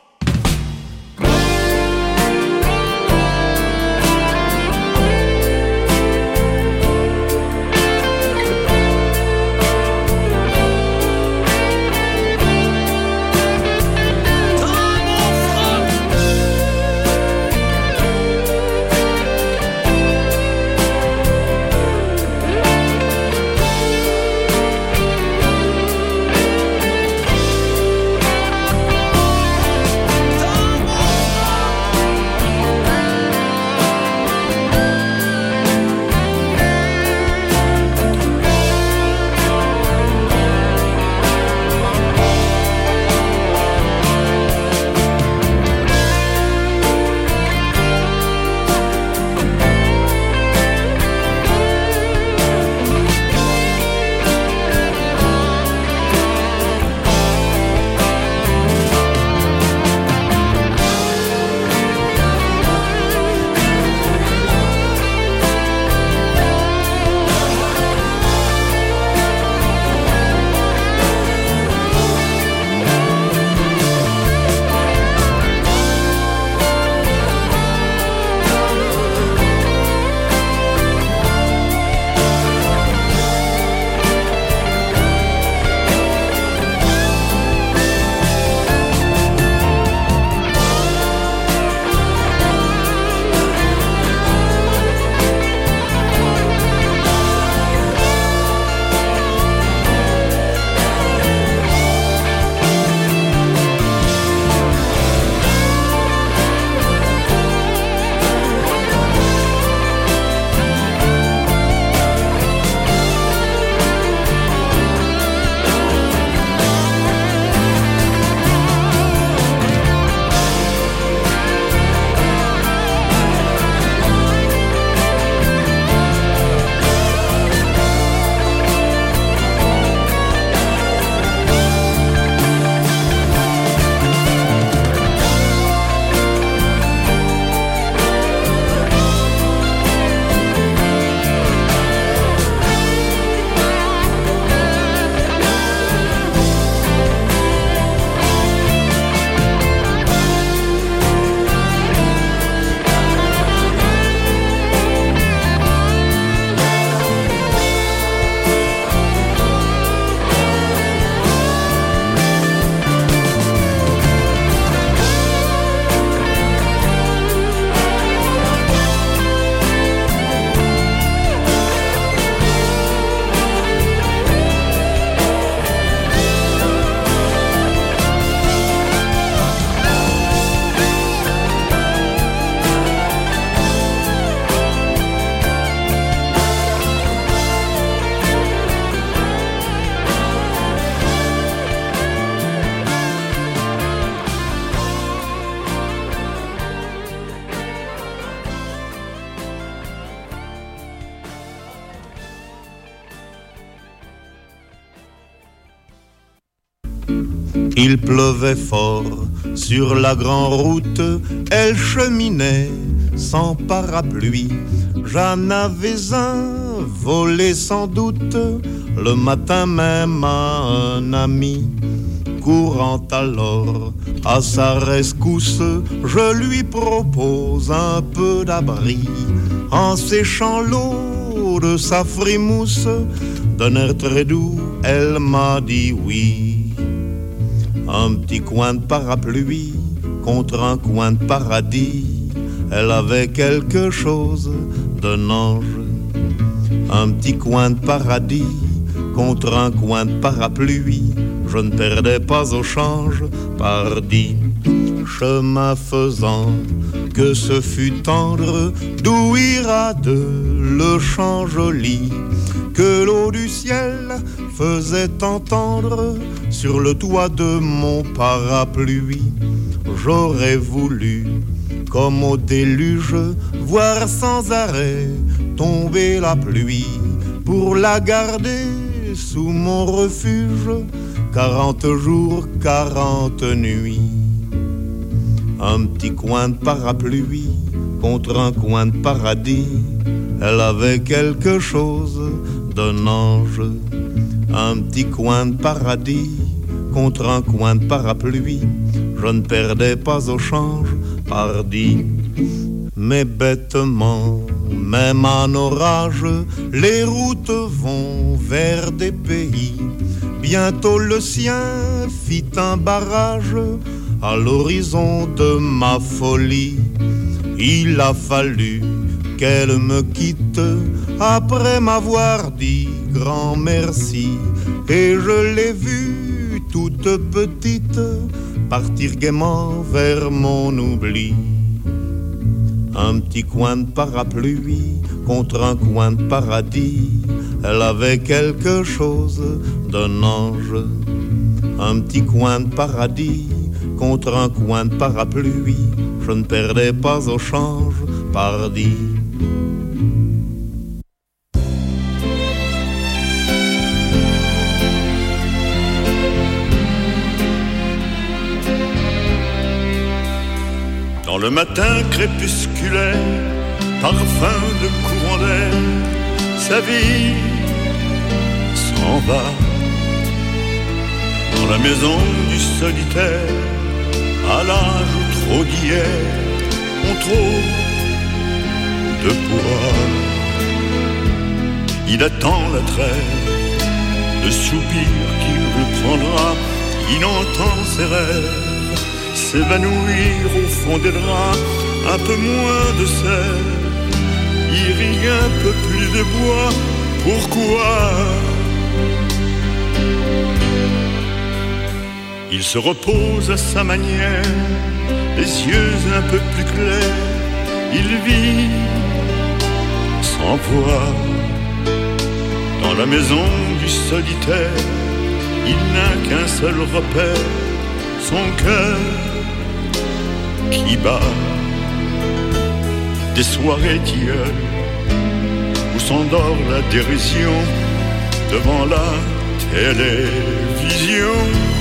Il pleuvait fort sur la grande route, elle cheminait sans parapluie. J'en avais un volé sans doute, le matin même à un ami. Courant alors à sa rescousse, je lui propose un peu d'abri. En séchant l'eau de sa frimousse, d'un air très doux, elle m'a dit oui. Un petit coin de parapluie contre un coin de paradis, elle avait quelque chose d'un ange. Un petit coin de paradis contre un coin de parapluie, je ne perdais pas au change, pardi. Chemin faisant, que ce fut tendre, d'où ira de le champ joli, que l'eau du ciel faisait entendre sur le toit de mon parapluie. J'aurais voulu, comme au déluge, voir sans arrêt tomber la pluie, pour la garder sous mon refuge, 40 jours, 40 nuits. Un petit coin de parapluie contre un coin de paradis, elle avait quelque chose d'un ange. Un petit coin de paradis contre un coin de parapluie, je ne perdais pas au change, pardi. Mais bêtement, même en orage, les routes vont vers des pays. Bientôt le sien fit un barrage à l'horizon de ma folie. Il a fallu qu'elle me quitte après m'avoir dit grand merci. Et je l'ai vue toute petite partir gaiement vers mon oubli. Un petit coin de parapluie contre un coin de paradis, elle avait quelque chose d'un ange. Un petit coin de paradis contre un coin de parapluie, je ne perdais pas au change, pardi. Dans le matin crépusculaire, parfum de courant d'air, sa vie s'en va. Dans la maison du solitaire, à l'âge où trop d'hier ont trop de poids. Il attend la trêve, le soupir qu'il reprendra. Il entend ses rêves s'évanouir au fond des draps, un peu moins de sel, il rit un peu plus de bois. Pourquoi? Il se repose à sa manière, les yeux un peu plus clairs, il vit sans voix. Dans la maison du solitaire, il n'a qu'un seul repère, son cœur qui bat. Des soirées tilleules où s'endort la dérision devant la télévision.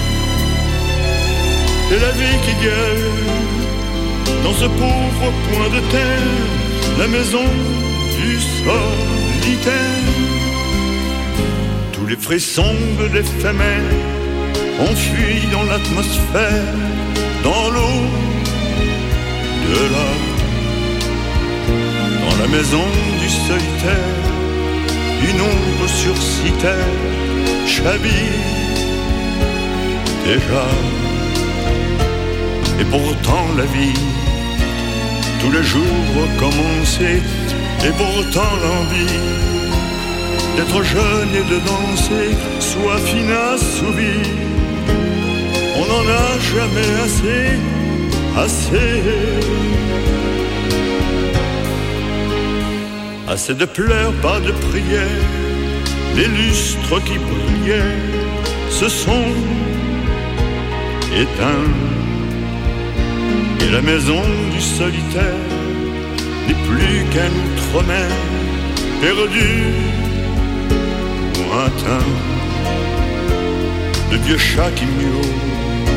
Et la vie qui gueule dans ce pauvre point de terre, la maison du solitaire. Tous les frissons de l'éphémère enfuis dans l'atmosphère, dans l'eau de l'âme. Dans la maison du solitaire, une ombre sursitaire chavire déjà. Et pourtant la vie, tous les jours recommencer, et pourtant l'envie d'être jeune et de danser, soif inassouvie. On n'en a jamais assez, assez. Assez de pleurs, pas de prières, les lustres qui brillaient se sont éteints. Et la maison du solitaire n'est plus qu'un outre-mer perdu, lointain. De vieux chats qui miaulent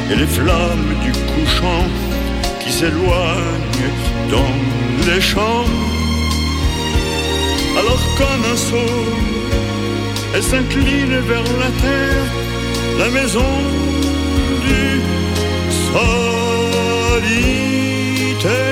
et les flammes du couchant qui s'éloignent dans les champs. Alors comme un saut, elle s'incline vers la terre, la maison du solitaire.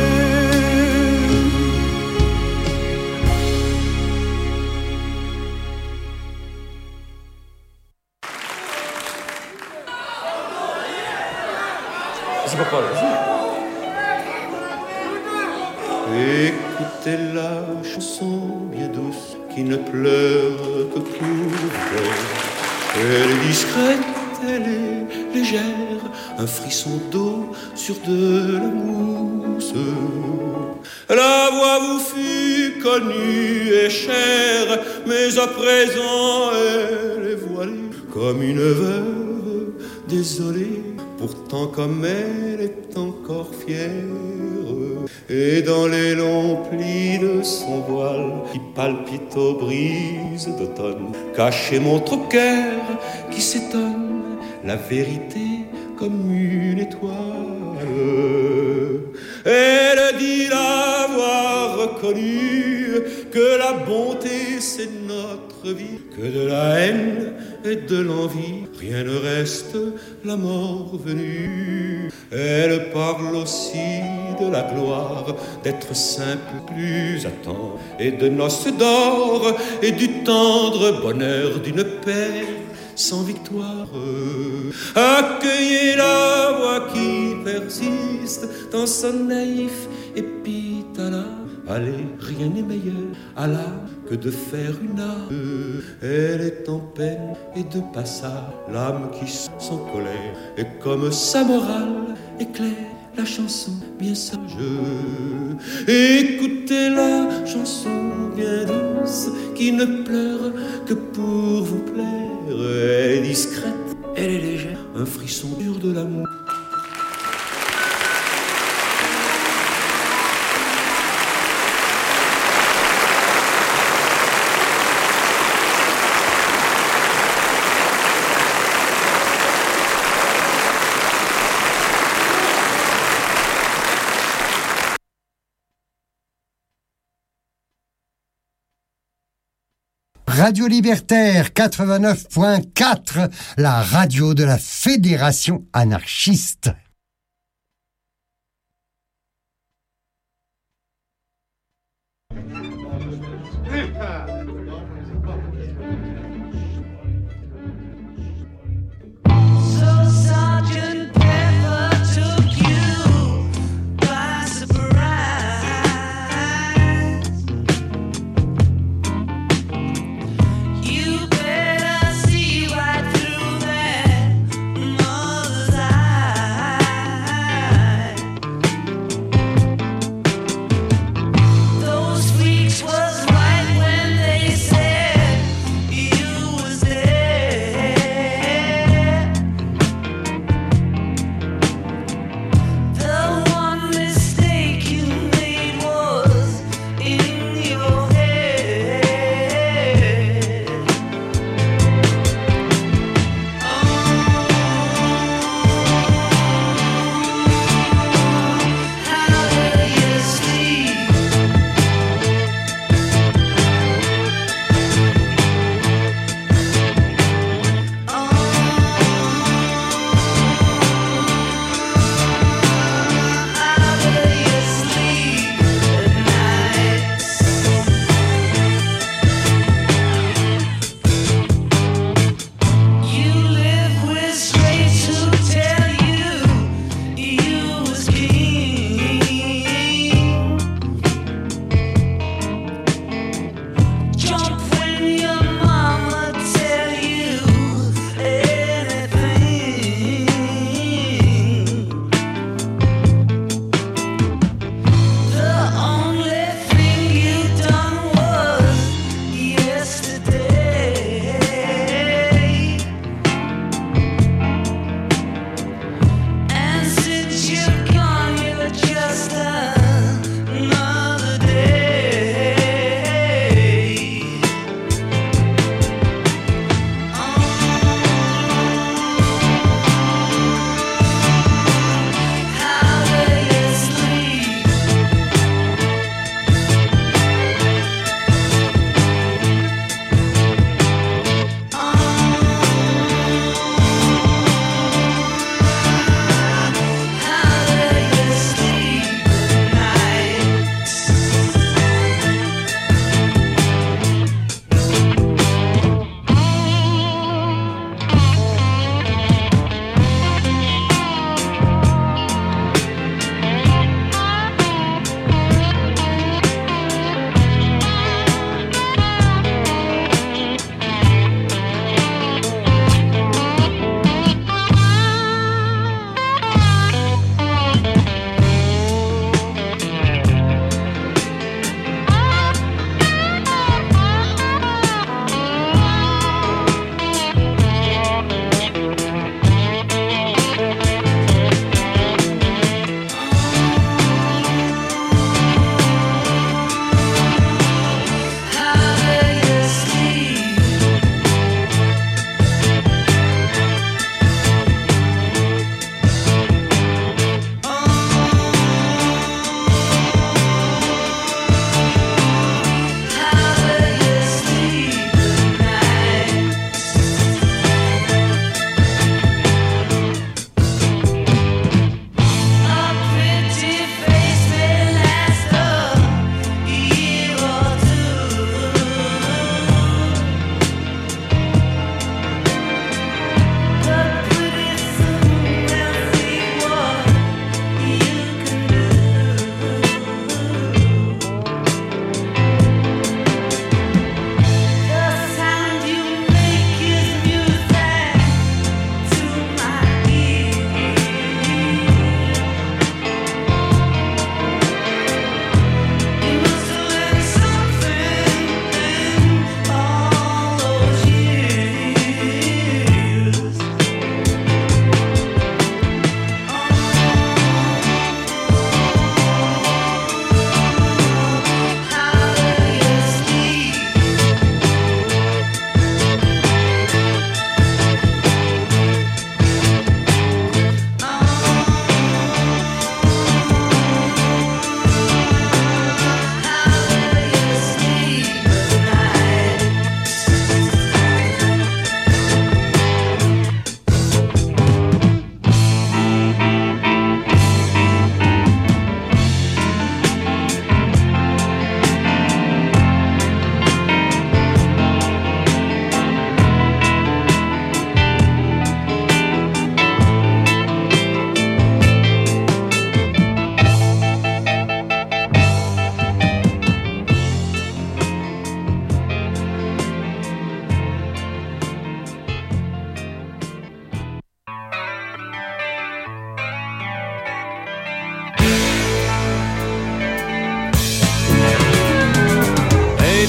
Écoutez la chanson bien douce qui ne pleure que pour vous. Elle est discrète, elle est légère, un frisson d'eau sur de la mousse. La voix vous fut connue et chère, mais à présent elle est voilée comme une veuve désolée. Pourtant comme elle est encore fière, et dans les longs plis de son voile qui palpite aux brises d'automne, caché montre au cœur qui s'étonne la vérité comme une étoile. Elle dit l'avoir reconnu, que la bonté c'est notre vie, que de la haine et de l'envie rien ne reste, la mort venue. Elle parle aussi de la gloire d'être simple plus à temps, et de noces d'or et du tendre bonheur d'une paix sans victoire. Accueillez la voix qui persiste dans son naïf épithalame. Allez, rien n'est meilleur à l'âme que de faire une âme. Elle est en peine et de passage, l'âme qui sans colère, et comme sa morale éclaire la chanson bien sage. Écoutez la chanson bien douce qui ne pleure que pour vous plaire. Elle est discrète, elle est légère, un frisson dur de l'amour. Radio Libertaire 89.4, la radio de la Fédération anarchiste. See right through that mother's eyes.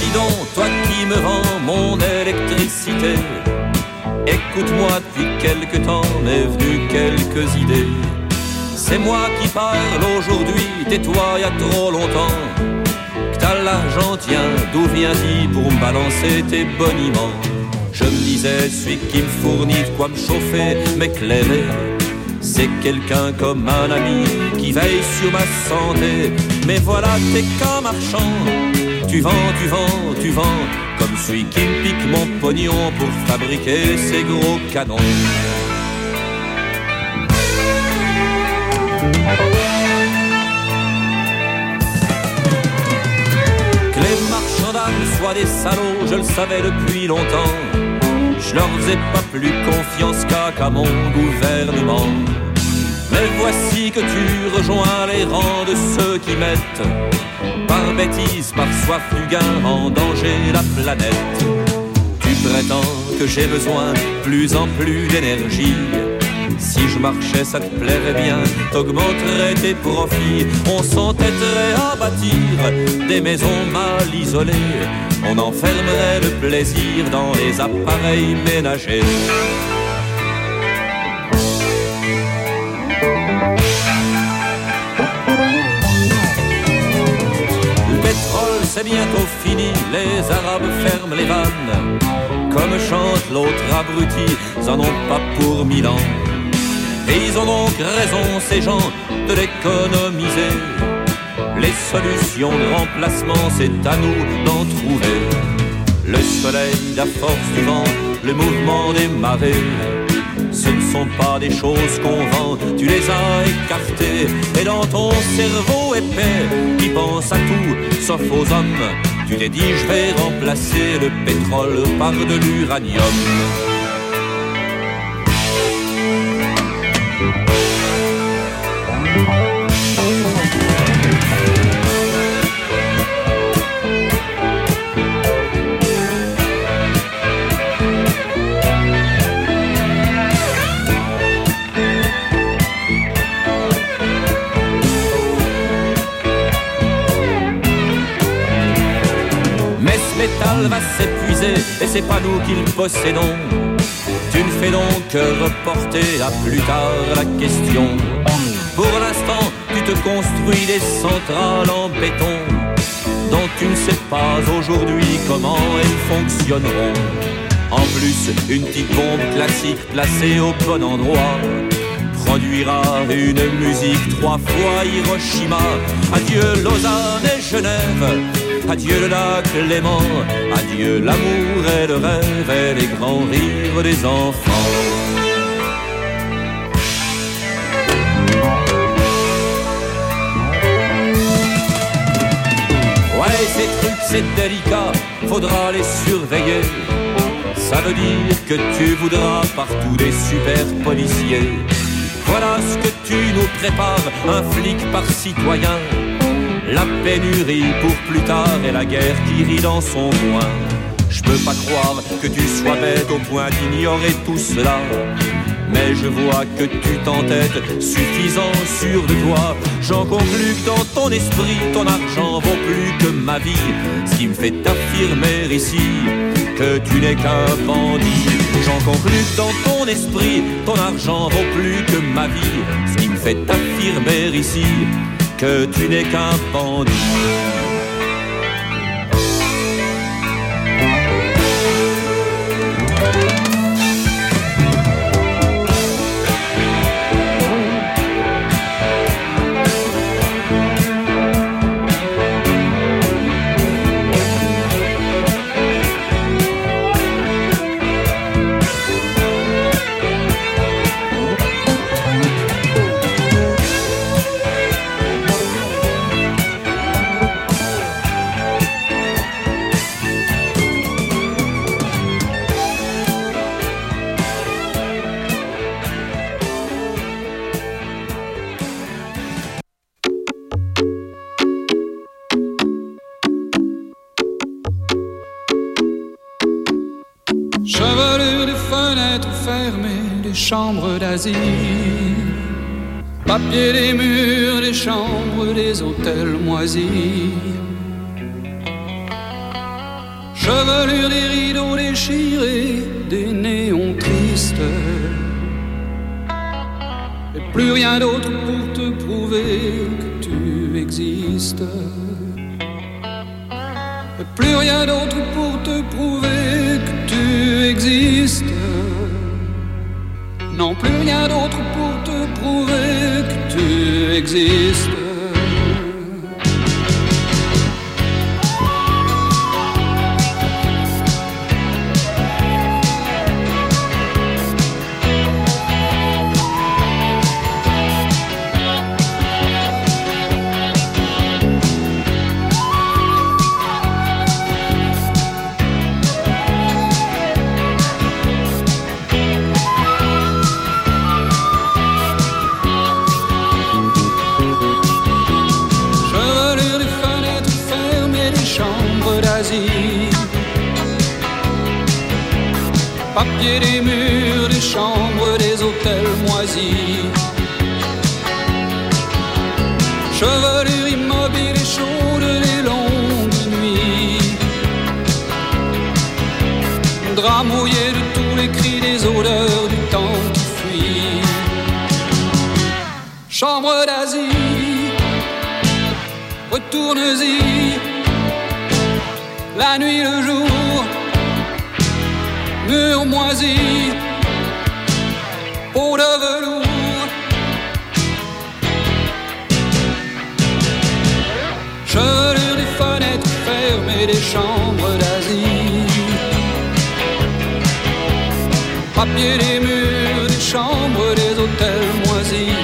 dis donc, toi qui me vends mon électricité, écoute-moi, depuis quelque temps m'est venu quelques idées. C'est moi qui parle aujourd'hui, tais-toi, y a trop longtemps que t'as l'argent, tiens, d'où viens-tu pour me balancer tes boniments? Je me disais, celui qui me fournit de quoi me chauffer, m'éclairer, c'est quelqu'un comme un ami qui veille sur ma santé. Mais voilà, t'es qu'un marchand, tu vends, tu vends, tu vends, comme celui qui me pique mon pognon pour fabriquer ces gros canons. Que les marchands d'âmes soient des salauds, je le savais depuis longtemps. Je leur faisais pas plus confiance qu'à mon gouvernement. Mais voici que tu rejoins les rangs de ceux qui mettent, par bêtise, par soif du gain, en danger la planète. Tu prétends que j'ai besoin plus en plus d'énergie. Si je marchais, ça te plairait bien, t'augmenterais tes profits. On s'entêterait à bâtir des maisons mal isolées. On enfermerait le plaisir dans les appareils ménagers. Le pétrole, c'est bientôt fini, les Arabes ferment les vannes. Comme chante l'autre abruti, ils en ont pas pour 1000 ans. Et ils ont donc raison, ces gens, de l'économiser. Les solutions de remplacement, c'est à nous d'en trouver. Le soleil, la force du vent, le mouvement des marées, ce ne sont pas des choses qu'on vend, tu les as écartées. Et dans ton cerveau épais, qui pense à tout, sauf aux hommes, tu t'es dit je vais remplacer le pétrole par de l'uranium. Va s'épuiser et c'est pas nous qui le possédons. Tu ne fais donc que reporter à plus tard la question. Pour l'instant, tu te construis des centrales en béton dont tu ne sais pas aujourd'hui comment elles fonctionneront. En plus, une petite bombe classique placée au bon endroit produira une musique 3 fois Hiroshima. Adieu Lausanne et Genève, adieu le lac Léman, adieu l'amour et le rêve et les grands rires des enfants. Ouais, ces trucs c'est délicat, faudra les surveiller. Ça veut dire que tu voudras partout des super policiers. Voilà ce que tu nous prépares, un flic par citoyen. La pénurie pour plus tard et la guerre qui rit dans son coin. Je peux pas croire que tu sois bête au point d'ignorer tout cela. Mais je vois que tu t'entêtes, suffisant sûr de toi. J'en conclus que dans ton esprit, ton argent vaut plus que ma vie. Ce qui me fait affirmer ici que tu n'es qu'un bandit. J'en conclus que dans ton esprit, ton argent vaut plus que ma vie. Ce qui me fait affirmer ici que tu n'es qu'un bandit. Chevelure des fenêtres fermées, des chambres d'asile, papier des murs, des chambres, des hôtels moisis. chevelure des rideaux déchirés, des néons tristes. Et plus rien d'autre pour te prouver que tu existes. Et plus rien d'autre pour te prouver que tu existes. Non, plus rien d'autre pour te prouver que tu existes. Papier des murs, des chambres, des hôtels moisis. Chevelure immobile et chaude des longues nuits. Drap mouillé de tous les cris, des odeurs du temps qui fuit. Chambre d'Asie, retourne-y. La nuit, le jour, murs moisis, peau de velours. Chevelure des fenêtres fermées, des chambres d'Asie. Papier des murs, des chambres, des hôtels moisis.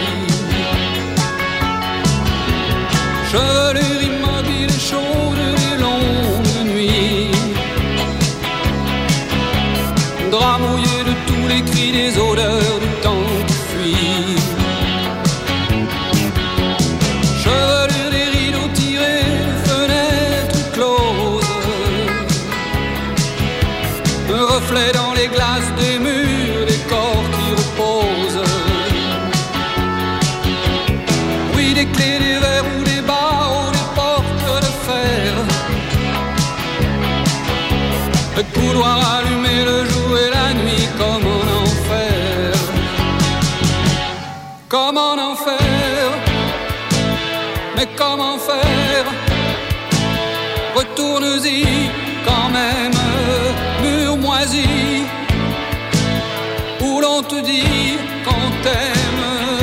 Chevelure immobile et chaude des longues nuits. Drap mouillé de tous les cris, des odeurs du temps qui fuit. Chevelure des rideaux tirés, fenêtres closes. Un reflet dans les glaces des murs, des corps qui reposent. Oui, des clés, des verres ou des barreaux, des portes de fer. Le couloir allumé le jour et la nuit comme en enfer. Comme en enfer. Mais comment faire? Retourne-y quand même, mur moisi, où l'on te dit qu'on t'aime.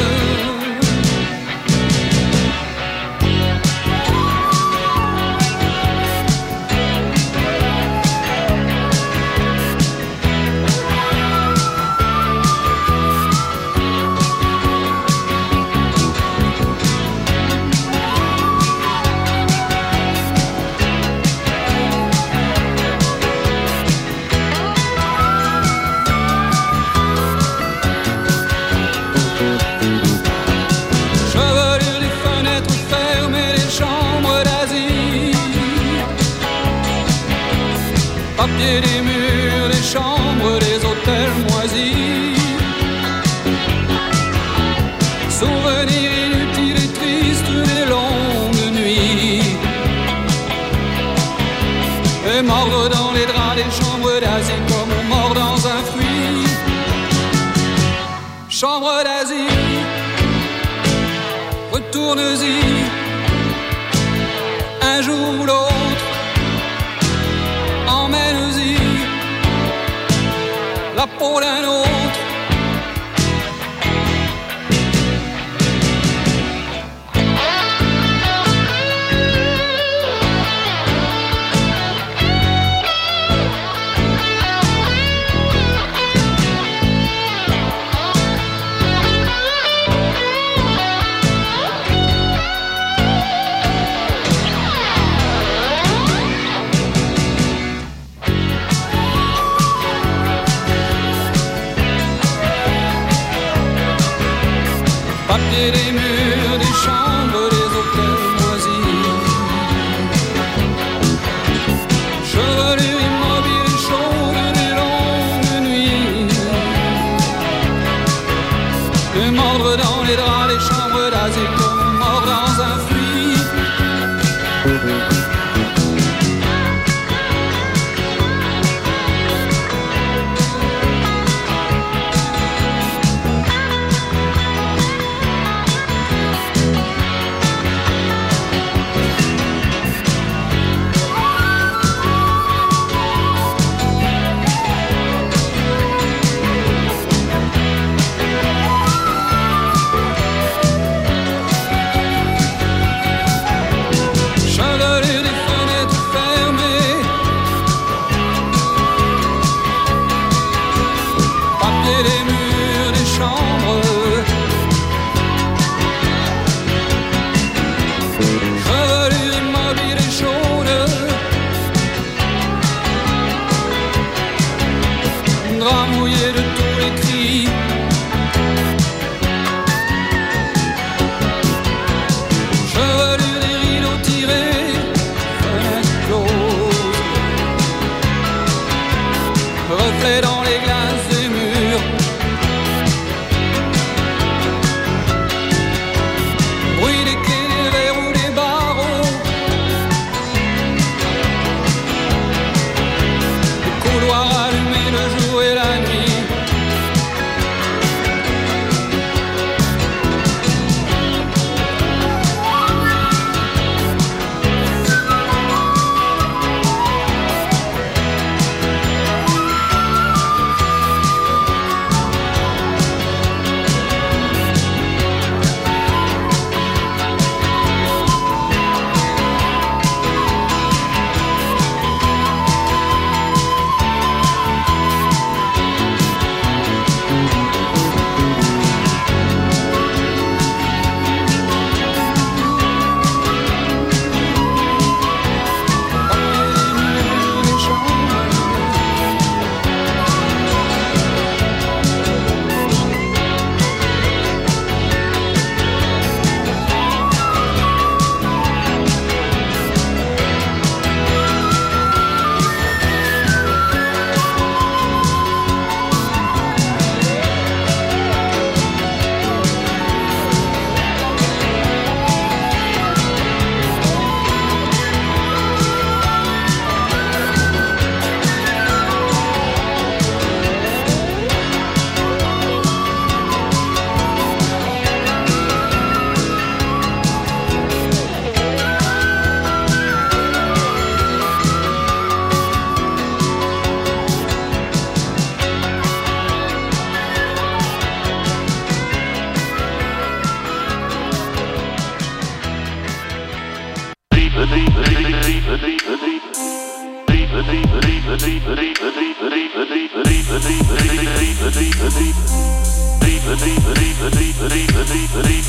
Papier des murs, des chambres, des hôtels moisis. Souvenirs inutiles et tristes des longues nuits. Et mordre dans les draps des chambres d'Asie comme on mord dans un fruit. Chambre d'Asie, retourne-y un jour ou l'autre. Emmène-y la peau d'un autre.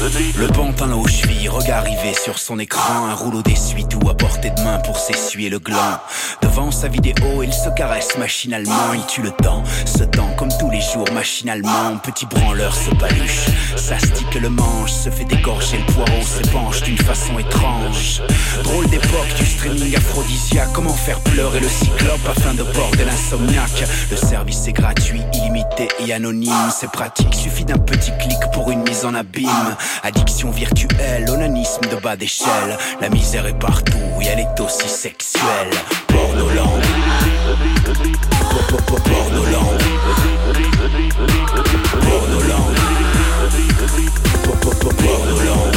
Le pantin aux chevilles, regard rivé sur son écran, un rouleau d'essuie-tout à portée de main pour s'essuyer le gland. Devant sa vidéo, il se caresse machinalement, il tue le temps, ce temps comme tous les jours machinalement. Petit branleur se paluche, s'astique le manche, se fait dégorger le poireau, s'épanche d'une façon étrange. Drôle d'époque du streaming aphrodisiaque, comment faire pleurer le cyclope afin de border l'insomniaque. Le service est gratuit, illimité et anonyme, c'est pratique, suffit d'un petit clic pour une mise en abîme. Addiction virtuelle, onanisme de bas d'échelle, la misère est partout et elle est aussi sexuelle. Pornoland, Pornoland, Pornoland, Pornoland.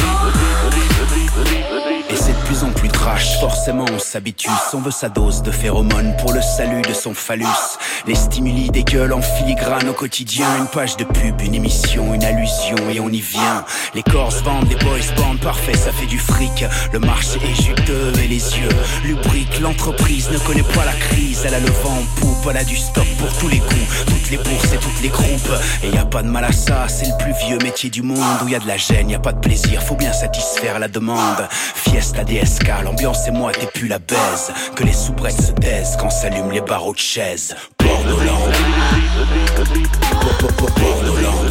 Et c'est de plus en plus trash, forcément on s'habitue. On veut sa dose de phéromones pour le salut de son phallus. Les stimuli des gueules en filigrane au quotidien. Une page de pub, une émission, une allusion et on y vient. Les corps se vendent, les boys bandent, parfait ça fait du fric. Le marché est juteux et les yeux lubriques. L'entreprise ne connaît pas la crise, elle a le vent en poupe. Elle a du stock pour tous les coups, toutes les bourses et toutes les groupes. Et y a pas de mal à ça, c'est le plus vieux métier du monde. Où y a de la gêne, y a pas de plaisir, faut bien satisfaire la demande. Fiesta DSK, l'ambiance et moi t'es plus la baise. Que les soubrettes se taisent quand s'allument les barreaux de chaise. Pornoland, Pornoland,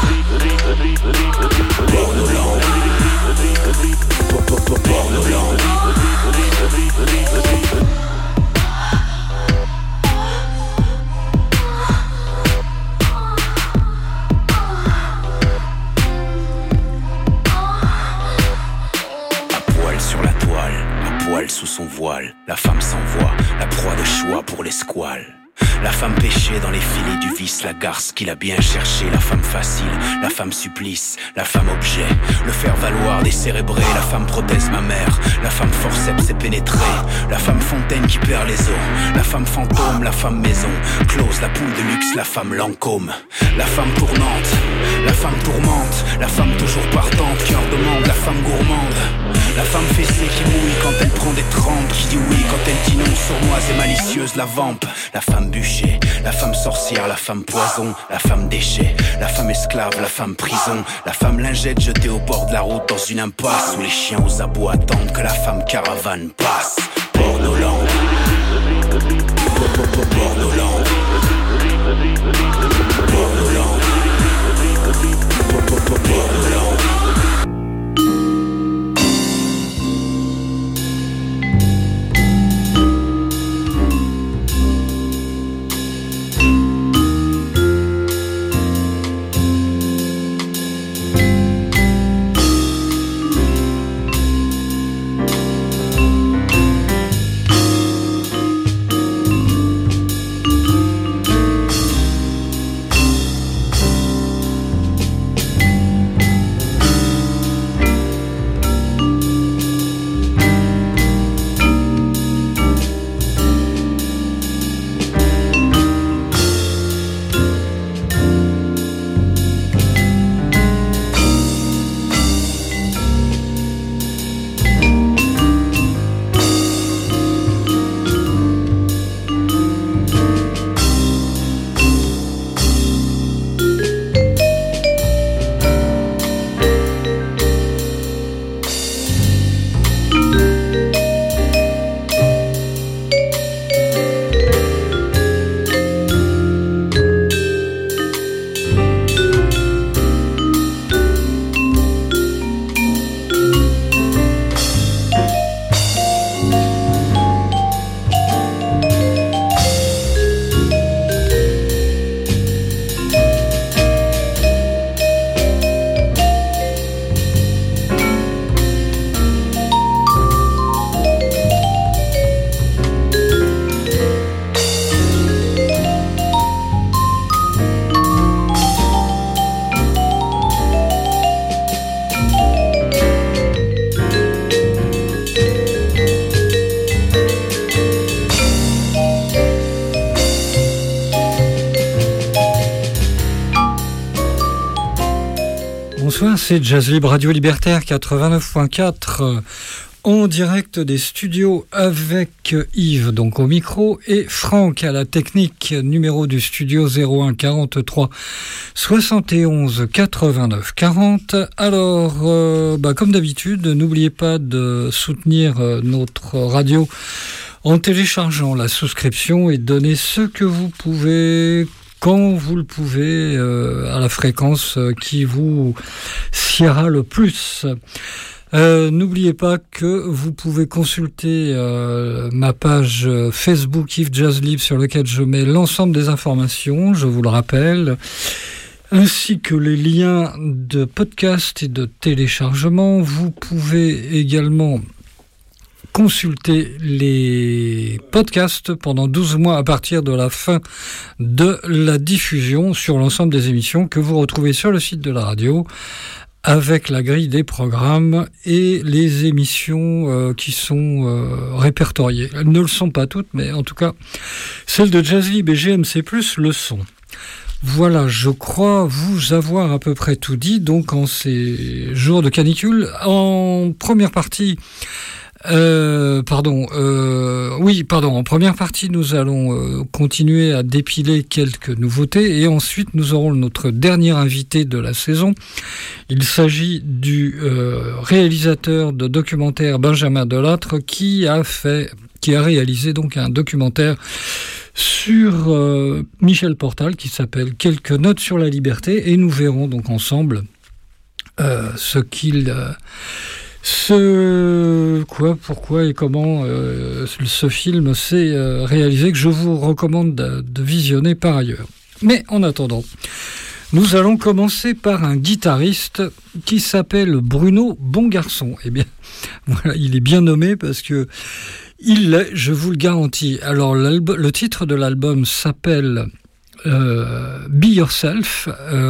Pornoland, Pornoland. Sur la toile, à poil sous son voile, la femme s'envoie, la proie de choix pour les squales. La femme péchée dans les filets du vice, la garce qu'il a bien cherché, la femme facile, la femme supplice, la femme objet, le faire valoir décérébré, la femme prothèse mammaire, la femme forceps et pénétrée, la femme fontaine qui perd les os, la femme fantôme, la femme maison, close, la poule de luxe, la femme Lancôme, la femme tournante, la femme tourmente, la femme toujours partante, cœur demande, la femme gourmande, la femme fessée qui mouille quand elle prend des trempes, qui dit oui quand elle dit non, sournoise et malicieuse, la vampe, la femme bûcher, la femme sorcière, la femme poison, la femme déchet, la femme esclave, la femme prison, la femme lingette jetée au bord de la route dans une impasse où les chiens aux abois attendent que la femme caravane passe. Pornoland, Pornoland, Pornoland, Pornoland. Bonsoir, c'est Jazz Libre Radio Libertaire 89.4. en direct des studios avec Yves, donc au micro, et Franck à la technique, numéro du studio 01 43 71 89 40. Alors, comme d'habitude, n'oubliez pas de soutenir notre radio en téléchargeant la souscription et donnez ce que vous pouvez, quand vous le pouvez, à la fréquence qui vous siera le plus. N'oubliez pas que vous pouvez consulter ma page Facebook Yves Jazz Libre sur laquelle je mets l'ensemble des informations, je vous le rappelle, ainsi que les liens de podcast et de téléchargement. Vous pouvez également consulter les podcasts pendant 12 mois à partir de la fin de la diffusion sur l'ensemble des émissions que vous retrouvez sur le site de la radio, avec la grille des programmes et les émissions qui sont répertoriées. Elles ne le sont pas toutes, mais en tout cas, celles de Jazz Libre et GMC+, le sont. Voilà, je crois vous avoir à peu près tout dit, donc en ces jours de canicule. En première partie... en première partie, nous allons continuer à dépiler quelques nouveautés et ensuite nous aurons notre dernier invité de la saison. Il s'agit du réalisateur de documentaire Benjamin Delattre qui a réalisé donc un documentaire sur Michel Portal qui s'appelle Quelques notes sur la liberté, et nous verrons donc ensemble pourquoi et comment ce film s'est réalisé, que je vous recommande de visionner par ailleurs. Mais en attendant, nous allons commencer par un guitariste qui s'appelle Bruno Bongarçon. Eh bien, voilà, il est bien nommé parce que il l'est, je vous le garantis. Alors, le titre de l'album s'appelle Be Yourself,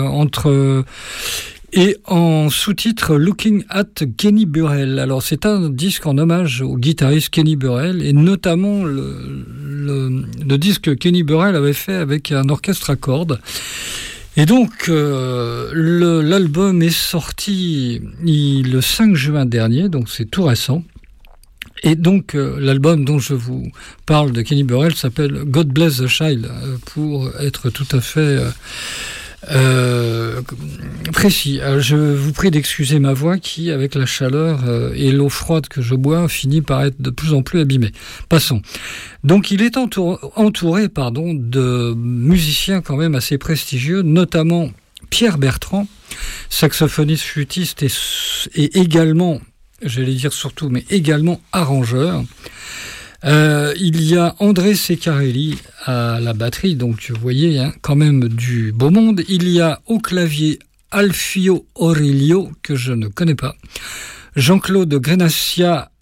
et en sous-titre Looking at Kenny Burrell. Alors c'est un disque en hommage au guitariste Kenny Burrell, et notamment le disque que Kenny Burrell avait fait avec un orchestre à cordes. Et donc l'album est sorti le 5 juin dernier, donc c'est tout récent. Et donc l'album dont je vous parle de Kenny Burrell s'appelle God Bless the Child, pour être tout à fait précis. Je vous prie d'excuser ma voix qui, avec la chaleur et l'eau froide que je bois, finit par être de plus en plus abîmée. Passons. Donc il est entouré de musiciens quand même assez prestigieux, notamment Pierre Bertrand, saxophoniste flûtiste et également, j'allais dire surtout, mais également arrangeur. Il y a André Ceccarelli à la batterie, donc vous voyez, quand même du beau monde. Il y a au clavier Alfio Aurelio, que je ne connais pas, Jean-Claude Grenassia